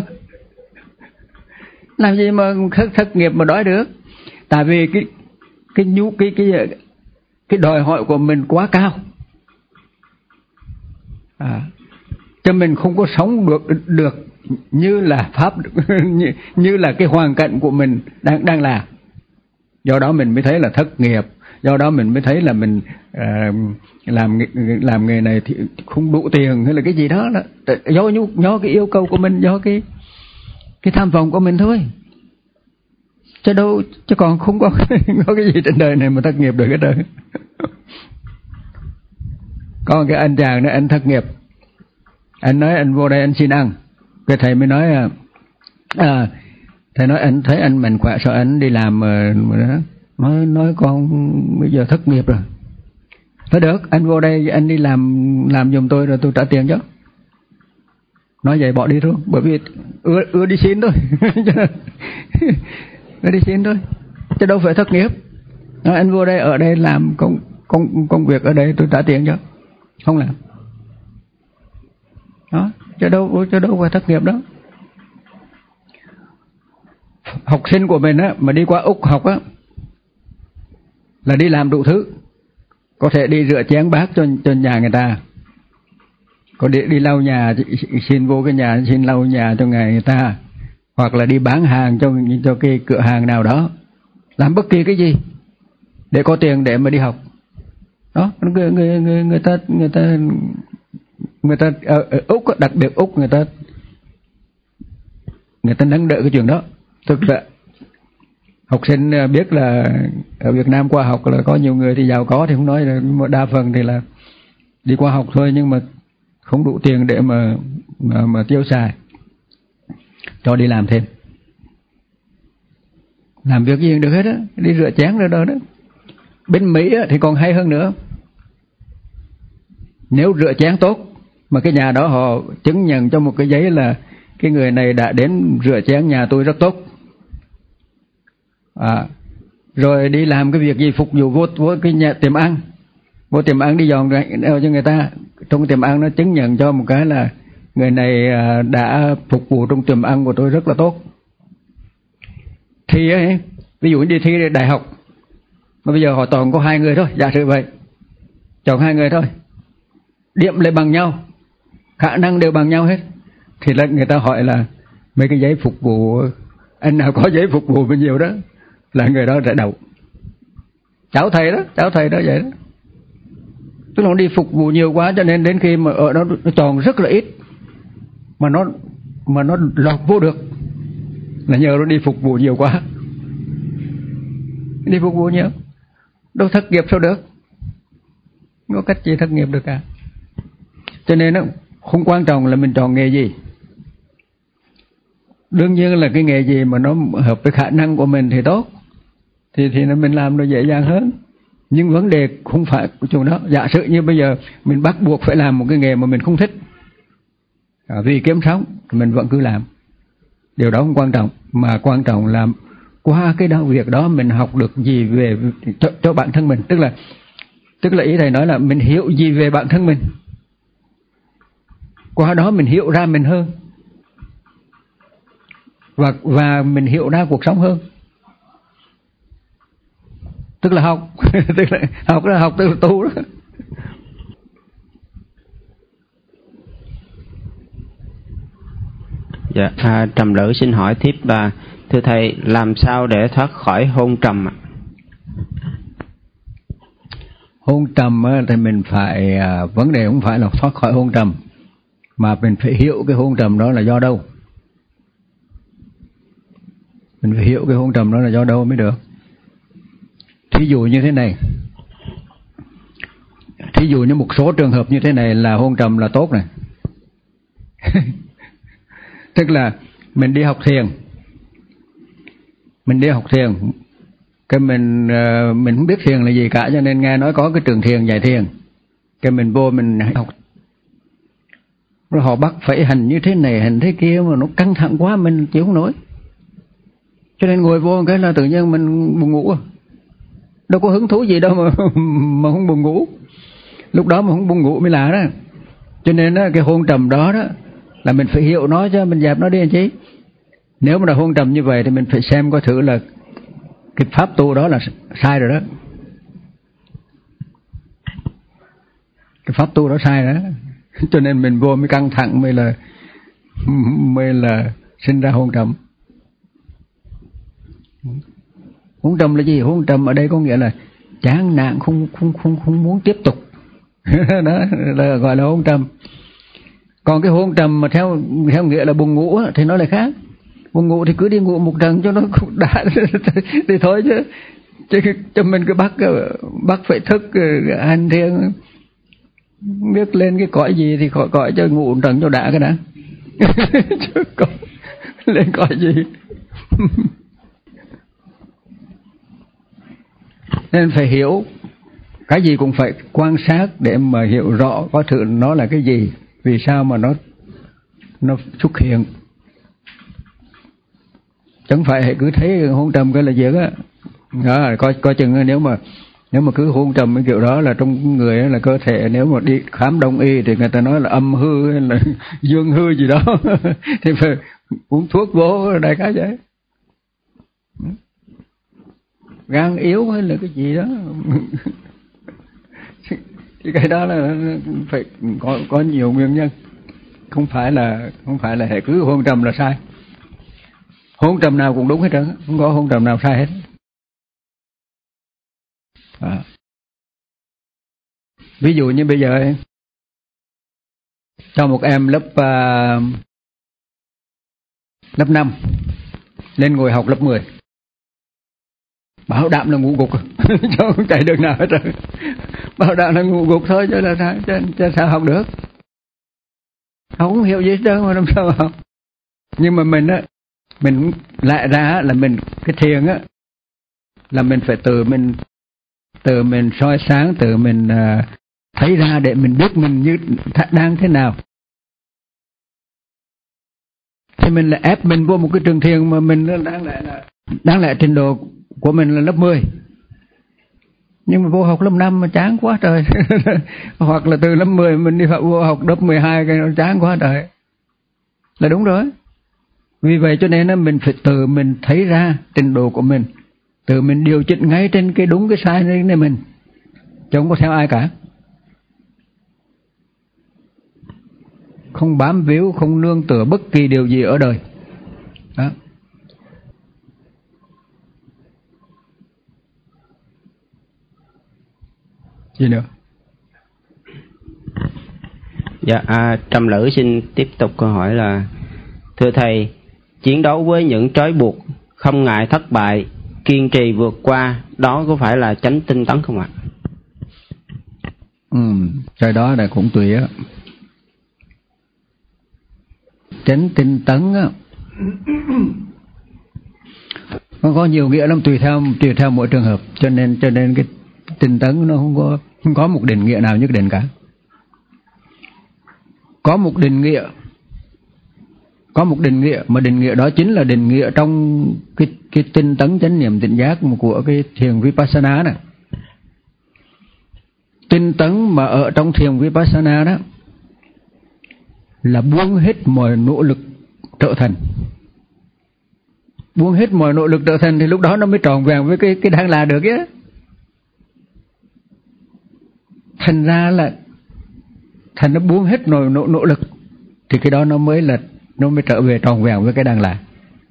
làm gì mà thất, thất nghiệp mà đói được? Tại vì cái cái nhu cái cái cái đòi hỏi của mình quá cao, à, cho mình không có sống được được như là pháp như, như là cái hoàn cảnh của mình đang đang làm. Do đó mình mới thấy là thất nghiệp, do đó mình mới thấy là mình uh, làm làm nghề này thì không đủ tiền hay là cái gì đó, là do do cái yêu cầu của mình, do cái cái tham vọng của mình thôi. chứ đâu, chứ còn không có có cái gì trên đời này mà thất nghiệp được hết trơn. Có cái anh chàng đó, anh thất nghiệp, anh nói anh vô đây anh xin ăn, cái thầy mới nói à, thầy nói anh thấy anh mạnh khỏe sao anh đi làm mà, mà nói nói con bây giờ thất nghiệp rồi. Thôi được, anh vô đây anh đi làm làm giùm tôi rồi tôi trả tiền cho. Nói vậy bỏ đi thôi, bởi vì ưa, ưa đi xin thôi. Ưa đi xin thôi, chứ đâu phải thất nghiệp. Nói anh vô đây ở đây làm công công công việc ở đây tôi trả tiền cho, không làm. Đó, chứ đâu chứ đâu phải thất nghiệp đó. Học sinh của mình á mà đi qua Úc học á là đi làm đủ thứ, có thể đi rửa chén bát cho cho nhà người ta, có đi đi lau nhà, xin vô cái nhà xin lau nhà cho người ta, hoặc là đi bán hàng cho cho cái cửa hàng nào đó, làm bất kỳ cái gì để có tiền để mà đi học. Đó, người người người, người ta người ta người ta ở, ở Úc, đặc biệt Úc, người ta người ta nâng đỡ cái chuyện đó. Thực ra học sinh biết là ở Việt Nam qua học là có nhiều người thì giàu có thì không nói, mà đa phần thì là đi qua học thôi, nhưng mà không đủ tiền để mà mà, mà tiêu xài, cho đi làm thêm, làm việc gì cũng được hết á, đi rửa chén rồi đó đó. Bên Mỹ á, thì còn hay hơn nữa, nếu rửa chén tốt mà cái nhà đó họ chứng nhận cho một cái giấy là cái người này đã đến rửa chén nhà tôi rất tốt, à, rồi đi làm cái việc gì phục vụ vô, vô cái nhà tiệm ăn, vô tiệm ăn đi dọn cho người ta, trong cái tiệm ăn nó chứng nhận cho một cái là người này đã phục vụ trong tiệm ăn của tôi rất là tốt. Thì ấy, ví dụ đi thi đại học mà bây giờ họ toàn có hai người thôi, giả sử vậy, chọn hai người thôi, điểm lại bằng nhau, khả năng đều bằng nhau hết, thì là người ta hỏi là mấy cái giấy phục vụ, anh nào có giấy phục vụ bao nhiêu đó là người đó đã đậu. Cháu thầy đó, cháu thầy đó vậy đó. Tức là nó đi phục vụ nhiều quá, cho nên đến khi mà ở đó nó tròn rất là ít, mà nó mà nó lọt vô được là nhờ nó đi phục vụ nhiều quá. Đi phục vụ nhiều, đâu thất nghiệp sao được, có cách gì thất nghiệp được cả. Cho nên nó không quan trọng là mình chọn nghề gì. Đương nhiên là cái nghề gì mà nó hợp với khả năng của mình thì tốt, thì thì mình làm nó dễ dàng hơn. Nhưng vấn đề không phải của chỗ đó. Giả sử như bây giờ mình bắt buộc phải làm một cái nghề mà mình không thích, à, vì kiếm sống thì mình vẫn cứ làm. Điều đó không quan trọng, mà quan trọng là qua cái đó việc đó mình học được gì về cho, cho bản thân mình. Tức là tức là ý thầy nói là mình hiểu gì về bản thân mình, qua đó mình hiểu ra mình hơn, và và mình hiểu ra cuộc sống hơn. Tức là học tức là học là học tức là tu đó. Dạ, à, Trầm Lữ xin hỏi tiếp là thưa thầy, làm sao để thoát khỏi hôn trầm ạ? Hôn trầm thì mình phải, vấn đề không phải là thoát khỏi hôn trầm, mà mình phải hiểu cái hôn trầm đó là do đâu. Mình phải hiểu cái hôn trầm đó là do đâu mới được. Thí dụ như thế này, thí dụ như một số trường hợp như thế này là hôn trầm là tốt này. Tức là mình đi học thiền, mình đi học thiền, cái mình mình không biết thiền là gì cả, cho nên nghe nói có cái trường thiền dạy thiền, cái mình vô mình học, rồi họ bắt phải hành như thế này hành thế kia mà nó căng thẳng quá mình chịu không nổi, cho nên ngồi vô cái là tự nhiên mình buồn ngủ. Đâu có hứng thú gì đâu mà mà không buồn ngủ, lúc đó mà không buồn ngủ mới lạ đó. Cho nên đó, cái hôn trầm đó đó là mình phải hiểu nó cho mình dẹp nó đi anh chị. Nếu mà là hôn trầm như vậy thì mình phải xem coi thử là cái pháp tu đó là sai rồi đó, cái pháp tu đó sai đó. Cho nên mình vô mới căng thẳng, mới là mới là sinh ra hôn trầm. Hôn trầm là gì? Hôn trầm ở đây có nghĩa là chán nản, không không không không muốn tiếp tục. Đó là gọi là hôn trầm. Còn cái hôn trầm mà theo theo nghĩa là buồn ngủ thì nó lại khác. Muốn ngủ thì cứ đi ngủ một trận cho nó đã thì thôi chứ. Chứ cho mình cứ bắt bắt phải thức hành thiền, biết lên cái cõi gì thì khỏi cõi cho ngủ một trận cho đã cái đã. Chứ có lên cõi gì. Nên phải hiểu, cái gì cũng phải quan sát để mà hiểu rõ có thử nó là cái gì, vì sao mà nó nó xuất hiện. Chẳng phải cứ thấy hôn trầm cái là việc á. Đó, coi coi chừng nếu mà nếu mà cứ hôn trầm cái kiểu đó là trong người là cơ thể, nếu mà đi khám đông y thì người ta nói là âm hư hay là dương hư gì đó thì phải uống thuốc vô đại khái vậy. Gan yếu hay là cái gì đó thì cái đó là phải có có nhiều nguyên nhân, không phải là không phải là hệ cứ hôn trầm là sai. Hôn trầm nào cũng đúng hết trơn, không có hôn trầm nào sai hết. À. Ví dụ như bây giờ ấy, cho một em lớp uh, lớp năm lên ngồi học lớp mười, bảo đảm là ngủ gục cho không chạy được nào hết rồi. Bảo đảm là ngủ gục thôi chứ là sao, chứ, chứ sao học được. Họ không hiểu gì hết trơn mà làm sao học. Nhưng mà mình á, mình lại ra là mình cái thiền á là mình phải tự mình tự mình soi sáng, tự mình uh, thấy ra để mình biết mình như đang thế nào. Thì mình lại ép mình vô một cái trường thiền mà mình đang lại là đang lại trình độ của mình là lớp mười, nhưng mà vô học lớp năm mà chán quá trời. Hoặc là từ lớp mười mình đi vô học lớp mười hai cái nó chán quá trời, là đúng rồi. Vì vậy cho nên là mình phải tự mình thấy ra trình độ của mình, tự mình điều chỉnh ngay trên cái đúng cái sai này mình, chứ không có theo ai cả. Không bám víu, không nương tựa bất kỳ điều gì ở đời. Đó. Gì nữa? Dạ, à, Trầm Lữ xin tiếp tục câu hỏi là: thưa thầy, chiến đấu với những trói buộc, không ngại thất bại, kiên trì vượt qua, đó có phải là chánh tinh tấn không ạ? Ừ, cái đó là cũng tùy á. Chánh tinh tấn á, nó có nhiều nghĩa lắm, tùy theo tùy theo mỗi trường hợp, cho nên cho nên cái tinh tấn nó không có không có một định nghĩa nào nhất định cả. Có một định nghĩa, có một định nghĩa mà định nghĩa đó chính là định nghĩa trong cái cái tinh tấn chánh niệm tỉnh giác của cái thiền Vipassana này. Tinh tấn mà ở trong thiền Vipassana đó là buông hết mọi nỗ lực trở thành. Buông hết mọi nỗ lực trở thành thì lúc đó nó mới tròn vẹn với cái cái đang là được á. Thành ra là thành nó buông hết nỗ, nỗ, nỗ lực thì cái đó nó mới là nó mới trở về tròn vẹn với cái đang là.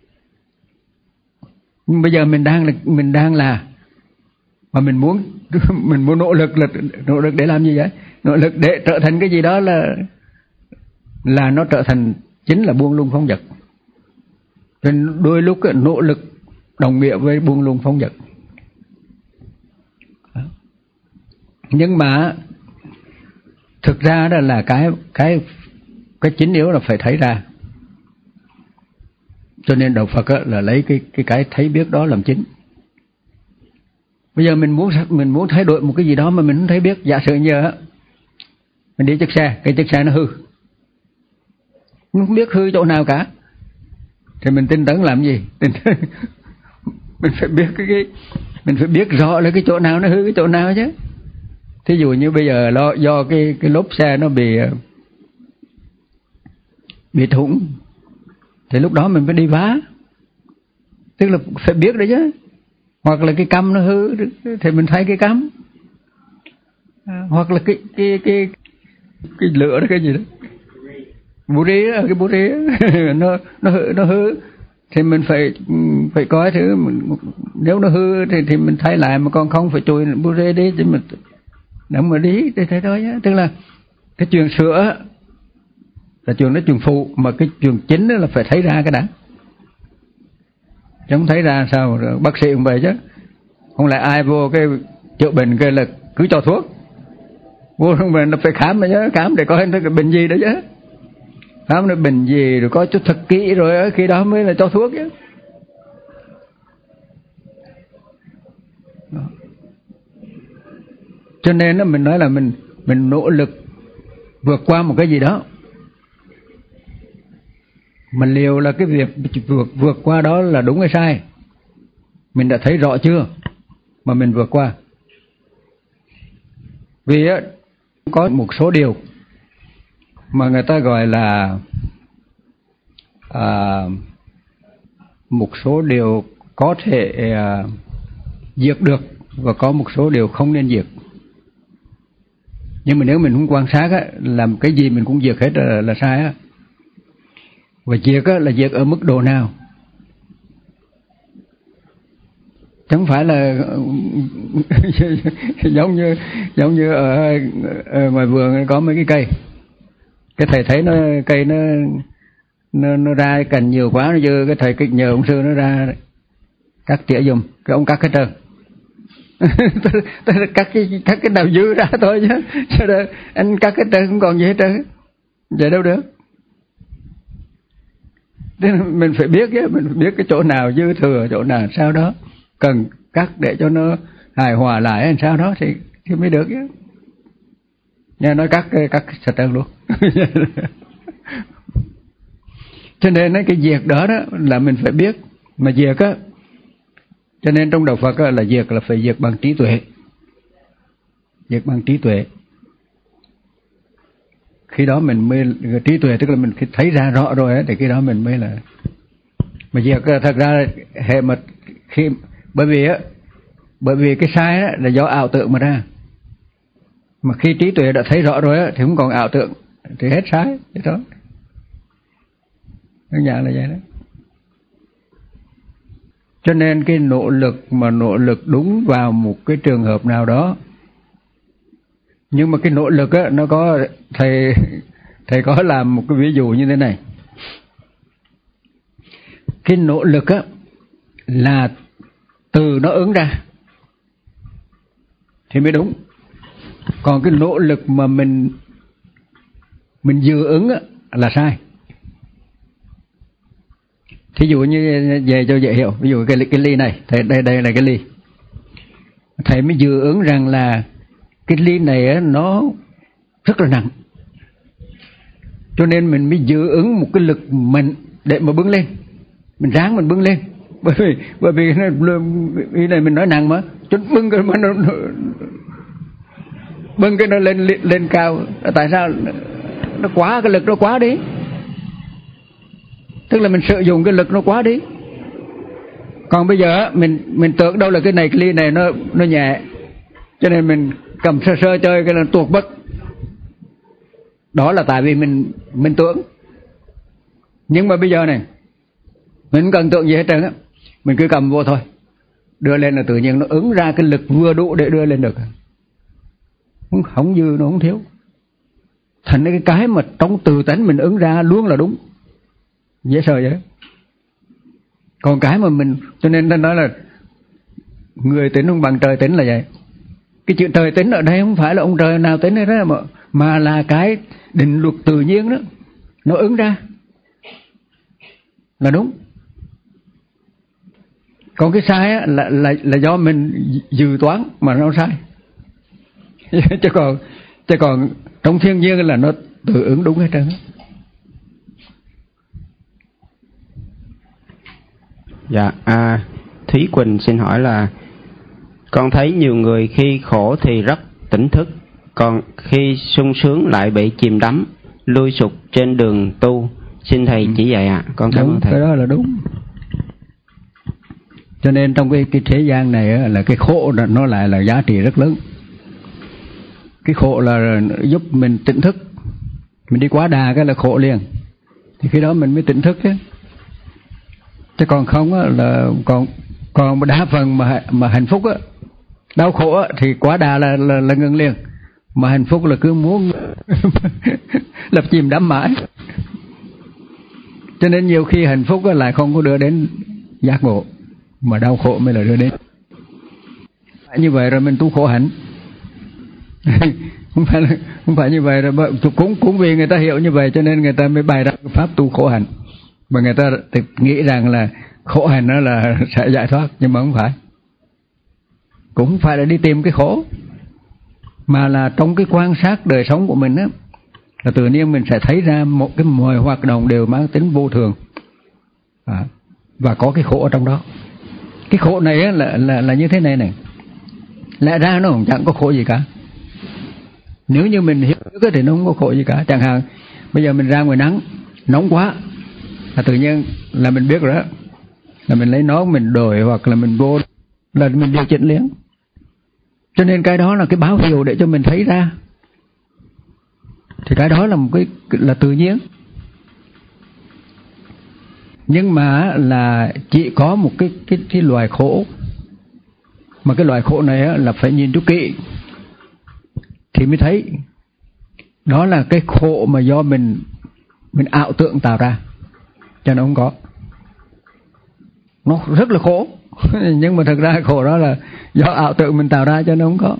Nhưng bây giờ mình đang là mình đang là mà mình muốn mình muốn nỗ lực là nỗ lực để làm gì vậy? Nỗ lực để trở thành cái gì đó là là nó trở thành chính là buông lung phóng dật. Nên đôi lúc cái nỗ lực đồng nghĩa với buông lung phóng dật. Nhưng mà thực ra đó là cái cái cái chính yếu là phải thấy ra. Cho nên đạo Phật là lấy cái cái cái thấy biết đó làm chính. Bây giờ mình muốn mình muốn thay đổi một cái gì đó mà mình không thấy biết, giả sử như mình đi chiếc xe, cái chiếc xe nó hư, mình không biết hư chỗ nào cả, thì mình tinh tấn làm gì? Mình phải biết cái, cái mình phải biết rõ là cái chỗ nào nó hư, cái chỗ nào chứ. Thí dụ như bây giờ lo, do cái cái lốp xe nó bị bị thủng, thì lúc đó mình phải đi vá, tức là phải biết đấy chứ. Hoặc là cái căm nó hư thì mình thay cái căm, à, hoặc là cái cái cái cái lửa đó, cái gì đó, bù ri đó, cái bù ri nó nó hư, nó hư thì mình phải phải coi thử, nếu nó hư thì thì mình thay lại, mà còn không phải chùi bù ri đi chứ mình nằm mà đi thì thế thôi nhá. Tức là cái chuyện sửa là chuyện nó chuyện phụ, mà cái chuyện chính là phải thấy ra cái đã. chứ không thấy ra sao. Bác sĩ cũng vậy chứ, không lại ai vô cái chữa bệnh cái là cứ cho thuốc, vô trong bệnh là phải khám mà nhớ, khám để coi cái bệnh gì đó chứ, khám nó bệnh gì rồi có chút thật kỹ rồi khi đó mới là cho thuốc chứ. Đó. Cho nên đó, mình nói là mình mình nỗ lực vượt qua một cái gì đó, mà liệu là cái việc vượt vượt qua đó là đúng hay sai, mình đã thấy rõ chưa mà mình vượt qua. Vì á, có một số điều mà người ta gọi là à, một số điều có thể à, diệt được, và có một số điều không nên diệt. Nhưng mà nếu mình không quan sát á, làm cái gì mình cũng diệt hết là, là sai á. Và diệt á, là diệt ở mức độ nào, chẳng phải là giống như giống như ở, ở ngoài vườn có mấy cái cây, cái thầy thấy nó cây nó nó, nó ra cành nhiều quá, nó dơ, cái thầy nhờ ông sư nó ra cắt tỉa giùm, cái ông cắt hết trơn. cắt cái cắt cái nào dư ra thôi chứ, chứ đó, anh cắt hết trơn không còn gì hết trơn, vậy đâu được. Nên mình phải biết chứ, mình phải biết cái chỗ nào dư thừa, chỗ nào sao đó cần cắt để cho nó hài hòa lại làm sao đó thì thì mới được chứ. Nghe nói cắt cắt sạch trơn luôn. Cho nên cái việc đó đó là mình phải biết, mà việc á, cho nên trong đạo Phật á, là việc là phải việc bằng trí tuệ, việc bằng trí tuệ. Khi đó mình mới trí tuệ, tức là mình thấy ra rõ rồi ấy, thì khi đó mình mới là. Mà việc thật ra hệ mà khi bởi vì á, bởi vì cái sai á, là do ảo tưởng mà ra. Mà khi trí tuệ đã thấy rõ rồi á, thì không còn ảo tưởng thì hết sai, thế đó. Đơn giản là vậy đó. Cho nên cái nỗ lực mà nỗ lực đúng vào một cái trường hợp nào đó, nhưng mà cái nỗ lực á, nó có thầy thầy có làm một cái ví dụ như thế này. Cái nỗ lực á là từ nó ứng ra thì mới đúng. Còn cái nỗ lực mà mình mình dự ứng á, là sai. Thí dụ như về cho dễ hiểu, ví dụ cái, cái ly này, thầy, đây đây là cái ly. Thầy mới dự ứng rằng là cái ly này á, nó rất là nặng, cho nên mình mới dự ứng một cái lực mạnh để mà bưng lên, mình ráng mình bưng lên, bởi vì bởi vì cái này mình nói nặng mà, chút bưng cái mà nó, nó bưng cái nó lên lên cao, tại sao nó quá, cái lực nó quá đi, tức là mình sử dụng cái lực nó quá đi. Còn bây giờ mình mình tưởng đâu là cái này cái ly này nó nó nhẹ, cho nên mình cầm sơ sơ chơi cái là tuột mất. Đó là tại vì mình mình tưởng. Nhưng mà bây giờ này mình không cần tưởng gì hết trơn á, mình cứ cầm vô thôi, đưa lên là tự nhiên nó ứng ra cái lực vừa đủ để đưa lên được, không không dư nó không thiếu. Thành cái cái mà trong từ tánh mình ứng ra luôn là đúng, dễ sợ vậy. Còn cái mà mình, cho nên ta nói là người tính không bằng trời tính là vậy. Cái chuyện trời tính ở đây không phải là ông trời nào tính hết đó, mà, mà là cái định luật tự nhiên đó, nó ứng ra là đúng. Còn cái sai á, là, là, là do mình dự toán mà nó sai. chứ còn chứ còn trong thiên nhiên là nó tự ứng đúng hết trơn. Dạ, à, Thúy Quỳnh xin hỏi là con thấy nhiều người khi khổ thì rất tỉnh thức, còn khi sung sướng lại bị chìm đắm, lui sụp trên đường tu. Xin thầy chỉ dạy ạ. À. Con cảm ơn thầy. Cái đó là đúng. Cho nên trong cái, cái thế gian này là cái khổ nó lại là giá trị rất lớn. Cái khổ là giúp mình tỉnh thức. Mình đi quá đà cái là khổ liền, thì khi đó mình mới tỉnh thức chứ. Chứ còn không á, là còn còn đa phần mà mà hạnh phúc á, đau khổ á, thì quá đà là là, là ngừng liền. Mà hạnh phúc là cứ muốn lập chìm đắm mãi. Cho nên nhiều khi hạnh phúc á, lại không có đưa đến giác ngộ. mà đau khổ mới là đưa đến. Như vậy rồi mình tu khổ hạnh. không phải là, không phải như vậy rồi, cũng cũng vì người ta hiểu như vậy cho nên người ta mới bày ra pháp tu khổ hạnh, mà người ta nghĩ rằng là khổ hạnh đó là sẽ giải thoát, nhưng mà không phải. Cũng không phải là đi tìm cái khổ, mà là trong cái quan sát đời sống của mình á, là tự nhiên mình sẽ thấy ra một cái mọi hoạt động đều mang tính vô thường, à, và có cái khổ ở trong đó. Cái khổ này á, là, là, là như thế này này, lẽ ra nó cũng chẳng có khổ gì cả. Nếu như mình hiểu được thì nó không có khổ gì cả. Chẳng hạn bây giờ mình ra ngoài nắng nóng quá, là tự nhiên là mình biết rồi đó, là mình lấy nón mình đổi hoặc là mình vô là mình điều chỉnh liền. Cho nên cái đó là cái báo hiệu để cho mình thấy ra, thì cái đó là một cái là tự nhiên. Nhưng mà là chỉ có một cái cái cái loài khổ, mà cái loài khổ này là phải nhìn cho kỹ thì mới thấy. Đó là cái khổ mà do mình mình ảo tưởng tạo ra, cho nó không có. Nó rất là khổ, nhưng mà thật ra khổ đó là do ảo tưởng mình tạo ra cho nó không có.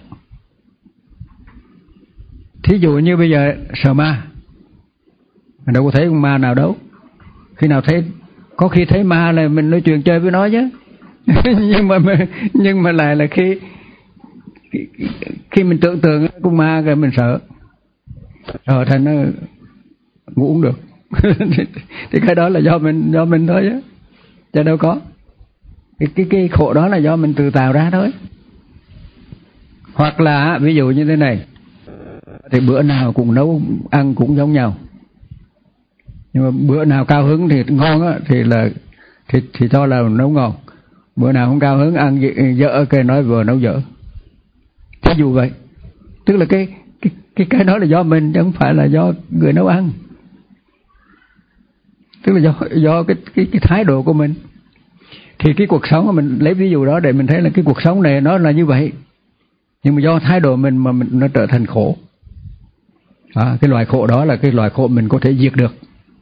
Thí dụ như bây giờ sợ ma, mình đâu có thấy con ma nào đâu. Khi nào thấy, có khi thấy ma là mình nói chuyện chơi với nó chứ. nhưng mà nhưng mà lại là khi khi mình tưởng tượng con ma rồi mình sợ, rồi thành nó ngủ cũng được. Thì cái đó là do mình do mình thôi chứ, chứ đâu có. Cái, cái cái khổ đó là do mình tự tạo ra thôi. Hoặc là ví dụ như thế này, thì bữa nào cũng nấu ăn cũng giống nhau, nhưng mà bữa nào cao hứng thì ngon á, thì là thì thì cho là nấu ngon. Bữa nào không cao hứng ăn dở cái nói vừa nấu dở. Thí dụ vậy, tức là cái cái cái cái đó là do mình chứ không phải là do người nấu ăn. Tức là do do cái cái cái thái độ của mình. Thì cái cuộc sống của mình lấy ví dụ đó để mình thấy là cái cuộc sống này nó là như vậy, nhưng mà do thái độ mình mà mình nó trở thành khổ. À, cái loại khổ đó là cái loại khổ mình có thể diệt được.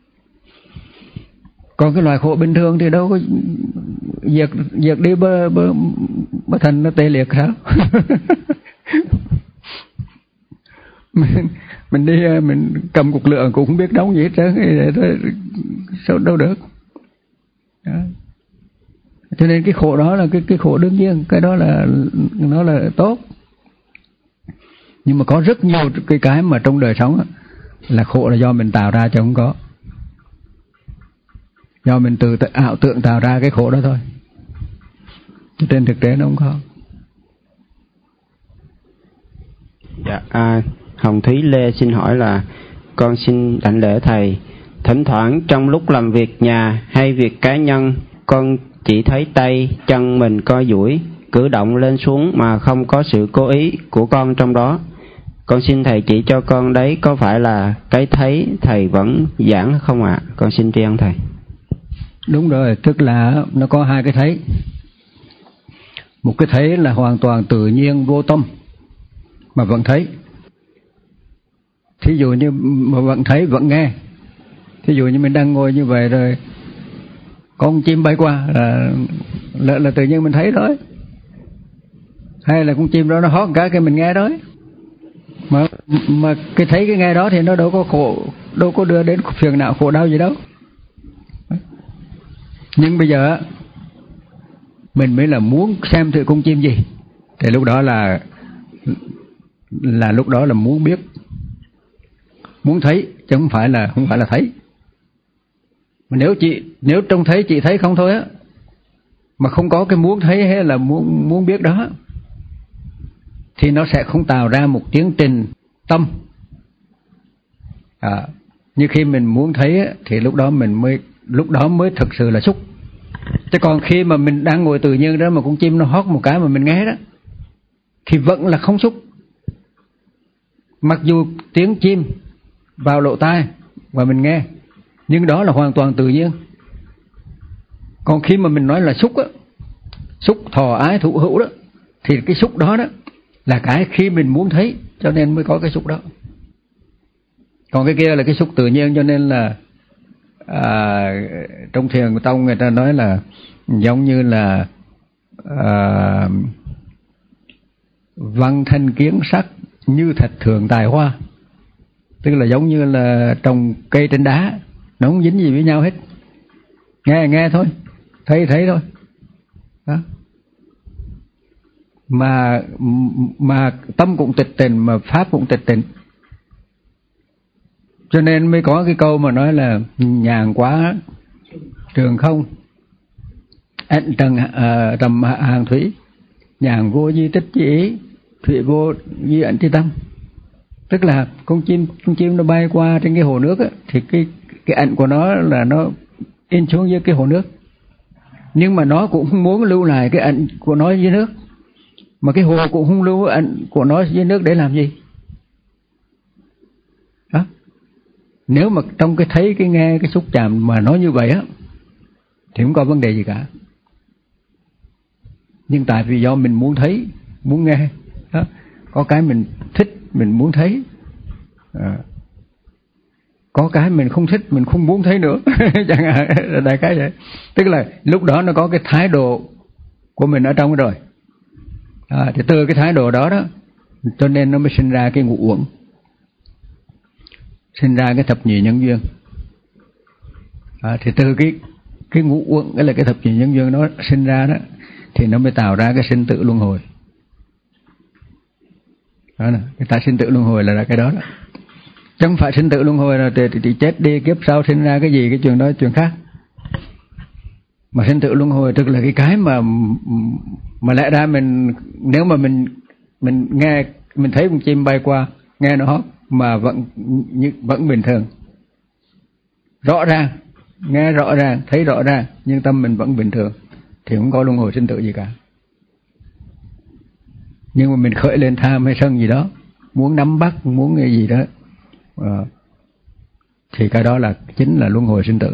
Còn cái loại khổ bình thường thì đâu có diệt diệt đi bơ bơ bơ thành nó tê liệt sao? mình mình đi mình cầm cục lửa cũng không biết đóng gì hết trơn, sao đâu được. Đó. Cho nên cái khổ đó là cái cái khổ đương nhiên, cái đó là nó là tốt. Nhưng mà có rất nhiều cái cái mà trong đời sống là khổ là do mình tạo ra chứ không có. Do mình từ ảo tưởng tạo ra cái khổ đó thôi. Trên thực tế nó không có. Dạ, à, Hồng Thúy Lê xin hỏi là con xin đảnh lễ thầy. Thỉnh thoảng trong lúc làm việc nhà hay việc cá nhân, con chỉ thấy tay chân mình co duỗi, cử động lên xuống mà không có sự cố ý của con trong đó. Con xin thầy chỉ cho con đấy có phải là cái thấy thầy vẫn giảng không ạ? À? Con xin tri ân thầy. Đúng rồi, tức là nó có hai cái thấy. Một cái thấy là hoàn toàn tự nhiên vô tâm mà vẫn thấy. Thí dụ như mà vẫn thấy vẫn nghe. Thí dụ như mình đang ngồi như vậy rồi con chim bay qua là, là, là tự nhiên mình thấy rồi. Hay là con chim đó nó hót cả cái mình nghe rồi. Mà mà cái thấy cái nghe đó thì nó đâu có khổ, đâu có đưa đến phiền não khổ đau gì đâu. Nhưng bây giờ mình mới là muốn xem thử con chim gì, thì lúc đó là là lúc đó là muốn biết, muốn thấy chứ không phải là không phải là thấy. Mà nếu chị nếu trông thấy chị thấy không thôi á, mà không có cái muốn thấy hay là muốn muốn biết đó, thì nó sẽ không tạo ra một tiến trình tâm. À, như khi mình muốn thấy á, thì lúc đó mình mới lúc đó mới thực sự là xúc. Chứ còn khi mà mình đang ngồi tự nhiên đó mà con chim nó hót một cái mà mình nghe đó, thì vẫn là không xúc. Mặc dù tiếng chim vào lỗ tai và mình nghe, nhưng đó là hoàn toàn tự nhiên. Còn khi mà mình nói là xúc á, xúc thọ ái thụ hữu đó, thì cái xúc đó đó là cái khi mình muốn thấy, cho nên mới có cái xúc đó. Còn cái kia là cái xúc tự nhiên, cho nên là à, trong thiền của tông người ta nói là giống như là à, văn thanh kiến sắc như thật thường tài hoa, tức là giống như là trồng cây trên đá, nó không dính gì với nhau hết, nghe nghe thôi, thấy thấy thôi đó. Mà mà tâm cũng tịch tịnh, mà pháp cũng tịch tịnh, cho nên mới có cái câu mà nói là nhàn quá trường không, ẩn trần uh, trầm hàng thủy, nhàn vô di tích chi ý, thủy vô di ẩn chi tâm. Tức là con chim con chim nó bay qua trên cái hồ nước á, thì cái cái ảnh của nó là nó in xuống dưới cái hồ nước, nhưng mà nó cũng không muốn lưu lại cái ảnh của nó dưới nước, mà cái hồ cũng không lưu ảnh của nó dưới nước để làm gì đó. Nếu mà trong cái thấy, cái nghe, cái xúc chạm mà nó như vậy á thì không có vấn đề gì cả. Nhưng tại vì do mình muốn thấy, muốn nghe đó, có cái mình thích, mình muốn thấy, à, có cái mình không thích, mình không muốn thấy nữa chẳng hạn, đại cái vậy. Tức là lúc đó nó có cái thái độ của mình ở trong rồi, à, thì từ cái thái độ đó đó cho nên nó mới sinh ra cái ngũ uẩn, sinh ra cái thập nhị nhân duyên. À, thì từ cái cái ngũ uẩn, cái là cái thập nhị nhân duyên nó sinh ra đó, thì nó mới tạo ra cái sinh tử luân hồi đó nè. Cái tại sinh tử luân hồi là cái đó đó, chứ không phải sinh tử luân hồi là thì, thì, thì chết đi kiếp sau sinh ra cái gì, cái chuyện đó chuyện khác. Mà sinh tử luân hồi tức là cái cái mà mà lẽ ra mình, nếu mà mình mình nghe, mình thấy con chim bay qua, nghe nó hót mà vẫn vẫn bình thường, rõ ràng, nghe rõ ràng, thấy rõ ràng, nhưng tâm mình vẫn bình thường, thì không có luân hồi sinh tử gì cả. Nhưng mà mình khởi lên tham hay sân gì đó, muốn nắm bắt, muốn cái gì đó, à, thì cái đó là chính là luân hồi sinh tử.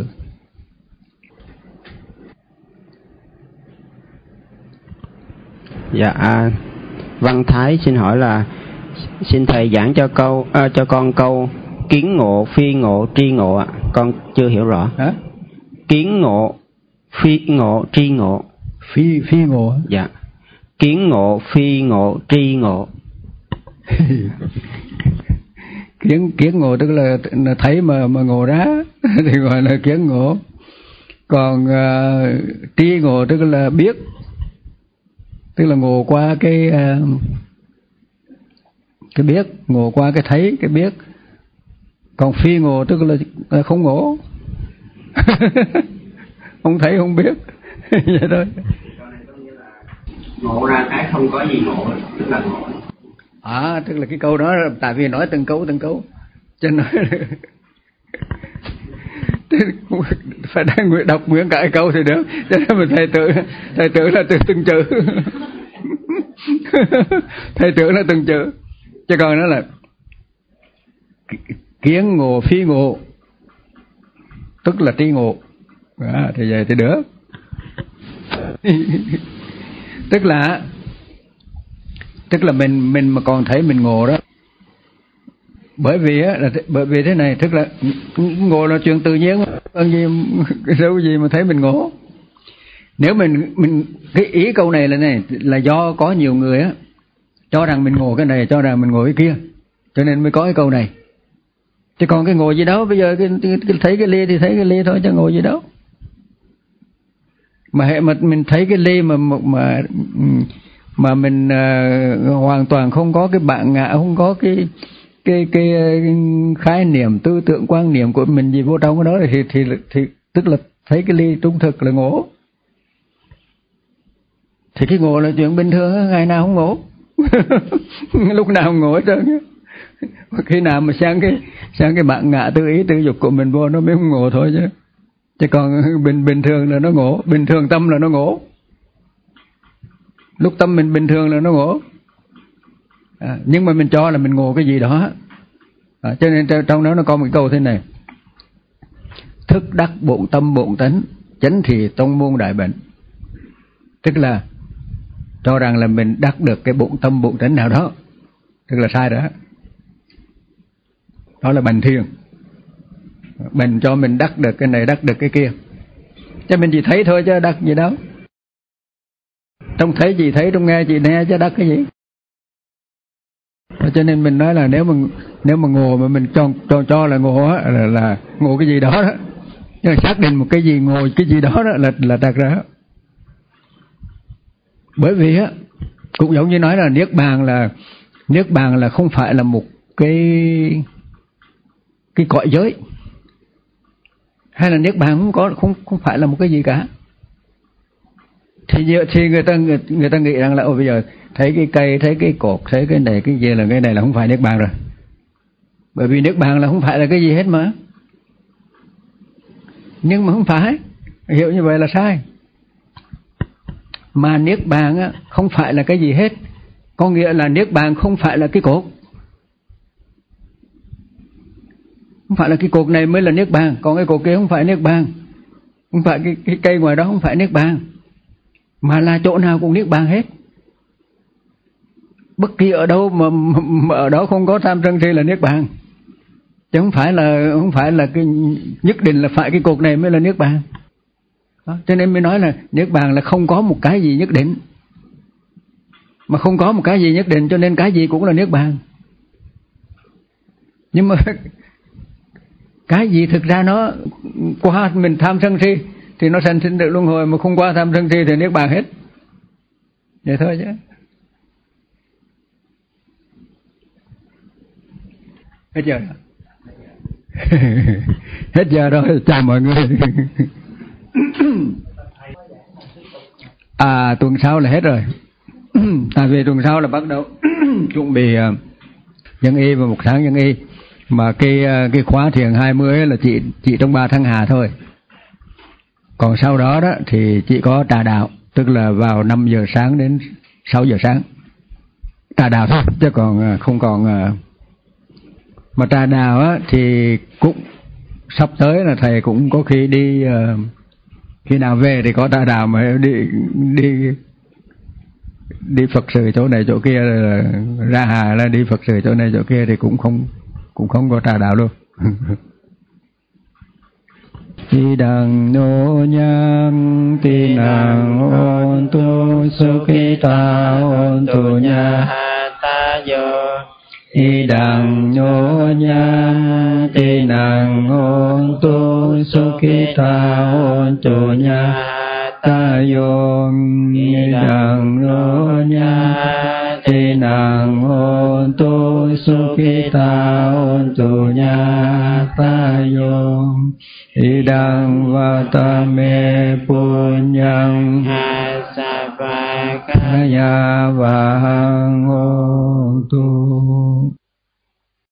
Dạ, à, Văn Thái xin hỏi là xin thầy giảng cho câu à, cho con câu kiến ngộ, phi ngộ, tri ngộ ạ. À. Con chưa hiểu rõ. Hả? Kiến ngộ, phi ngộ, tri ngộ. Phi phi ngộ. Dạ. Kiến ngộ, phi ngộ, tri ngộ. kiến kiến ngộ tức là, là thấy mà mà ngộ ra thì gọi là kiến ngộ. Còn uh, tri ngộ tức là biết, tức là ngộ qua cái uh, cái biết, ngộ qua cái thấy, cái biết. Còn phi ngộ tức là, là không ngộ. Không thấy không biết. Vậy thôi. Ngộ ra cái không có gì ngộ, tức là ngộ. À, tức là cái câu đó tại vì nói từng câu từng câu cho nên phải đang đọc nguyên cả câu thì được, cho nên mình thầy tưởng thầy tưởng là từng từng chữ. Thầy tưởng là từng chữ, chứ còn nó là kiến ngộ, phi ngộ tức là tri ngộ. À, thì vậy thì được. Tức là tức là mình mình mà còn thấy mình ngộ đó, bởi vì á là bởi vì thế này, tức là ngộ là chuyện tự nhiên, còn gì đâu gì mà thấy mình ngộ. Nếu mình mình cái ý câu này là này là do có nhiều người á cho rằng mình ngộ cái này, cho rằng mình ngộ cái kia, cho nên mới có cái câu này. Chứ còn cái ngộ gì đâu, bây giờ cái, cái, cái thấy cái ly thì thấy cái ly thôi, chứ ngộ gì đâu. Mà hệ mà mình thấy cái ly mà mà mà mình uh, hoàn toàn không có cái bản ngã, không có cái cái cái khái niệm, tư tưởng, quan niệm của mình gì vô trong cái đó thì thì thì tức là thấy cái ly trung thực là ngộ. Thì cái ngộ là chuyện bình thường, ngày nào không ngộ. Lúc nào không ngộ hết trơn. Khi nào mà sang cái sang cái bản ngã tư ý tư dục của mình vô nó mới không ngộ thôi chứ. Chứ còn bình bình thường là nó ngộ, bình thường tâm là nó ngộ. Lúc tâm mình bình thường là nó ngộ. À, nhưng mà mình cho là mình ngộ cái gì đó. À, cho nên trong đó nó có một câu thế này: thức đắc bổn tâm bổn tánh, chánh thì tông môn đại bệnh. Tức là cho rằng là mình đắc được cái bổn tâm bổn tánh nào đó, tức là sai đó. Đó là bành thiền. Mình cho mình đắc được cái này, đắc được cái kia, chứ mình chỉ thấy thôi chứ đắc gì đâu. Trong thấy gì thấy, trong nghe gì nghe, chứ đắc cái gì. Cho nên mình nói là nếu mà nếu mà ngộ mà mình cho cho cho là ngộ á, là, là ngộ cái gì đó đó, nhưng mà xác định một cái gì ngộ cái gì đó, đó là là đạt ra. Bởi vì á cũng giống như nói là niết bàn là niết bàn là không phải là một cái cái cõi giới, hay là niết bàn không có không không phải là một cái gì cả. Thì thì người ta người, người ta nghĩ rằng là ồ bây giờ thấy cái cây, thấy cái cột, thấy cái này cái gì là cái này là không phải niết bàn rồi. Bởi vì niết bàn là không phải là cái gì hết mà. Nhưng mà không phải, hiểu như vậy là sai. Mà niết bàn á không phải là cái gì hết, có nghĩa là niết bàn không phải là cái cột. Không phải là cái cột này mới là niết bàn, còn cái cột kia không phải niết bàn. Không phải cái, cái cây ngoài đó không phải niết bàn, mà là chỗ nào cũng niết bàn hết. Bất kỳ ở đâu mà, mà, mà ở đó không có tham sân si là niết bàn, chứ không phải là không phải là cái nhất định là phải cái cột này mới là niết bàn. Đó, cho nên mới nói là niết bàn là không có một cái gì nhất định, mà không có một cái gì nhất định cho nên cái gì cũng là niết bàn. Nhưng mà cái gì thực ra nó qua mình tham sân si thì nó sanh sinh được luân hồi, mà không qua tham sân si thì niết bàn hết. Vậy thôi chứ. Hết giờ rồi. Hết giờ rồi, chào mọi người. À tuần sau là hết rồi. Tại vì tuần sau là bắt đầu chuẩn bị dân y và một tháng dân y. Mà cái cái khóa thiền hai mươi là chỉ chỉ trong ba tháng hà thôi. Còn sau đó đó thì chỉ có trà đạo, tức là vào năm giờ sáng đến sáu giờ sáng. Trà đạo thôi, chứ còn không còn. Mà trà đạo á thì cũng sắp tới là thầy cũng có khi đi, khi nào về thì có trà đạo mà đi đi đi Phật sự chỗ này chỗ kia, là ra hà là đi Phật sự chỗ này chỗ kia thì cũng không cũng không có trà đạo luôn. Ti đằng nô nhang ti nàng ôn tu sukita ôn tu nha ta yo. Ti đằng nô nhang ti nàng ôn tu sukita ôn tu nha ta yo. Ti đằng nô nhang ti nàng ôn tu sukita ôn tu nha ta yo. Idang vatame punyang asavakaya vahang hotu.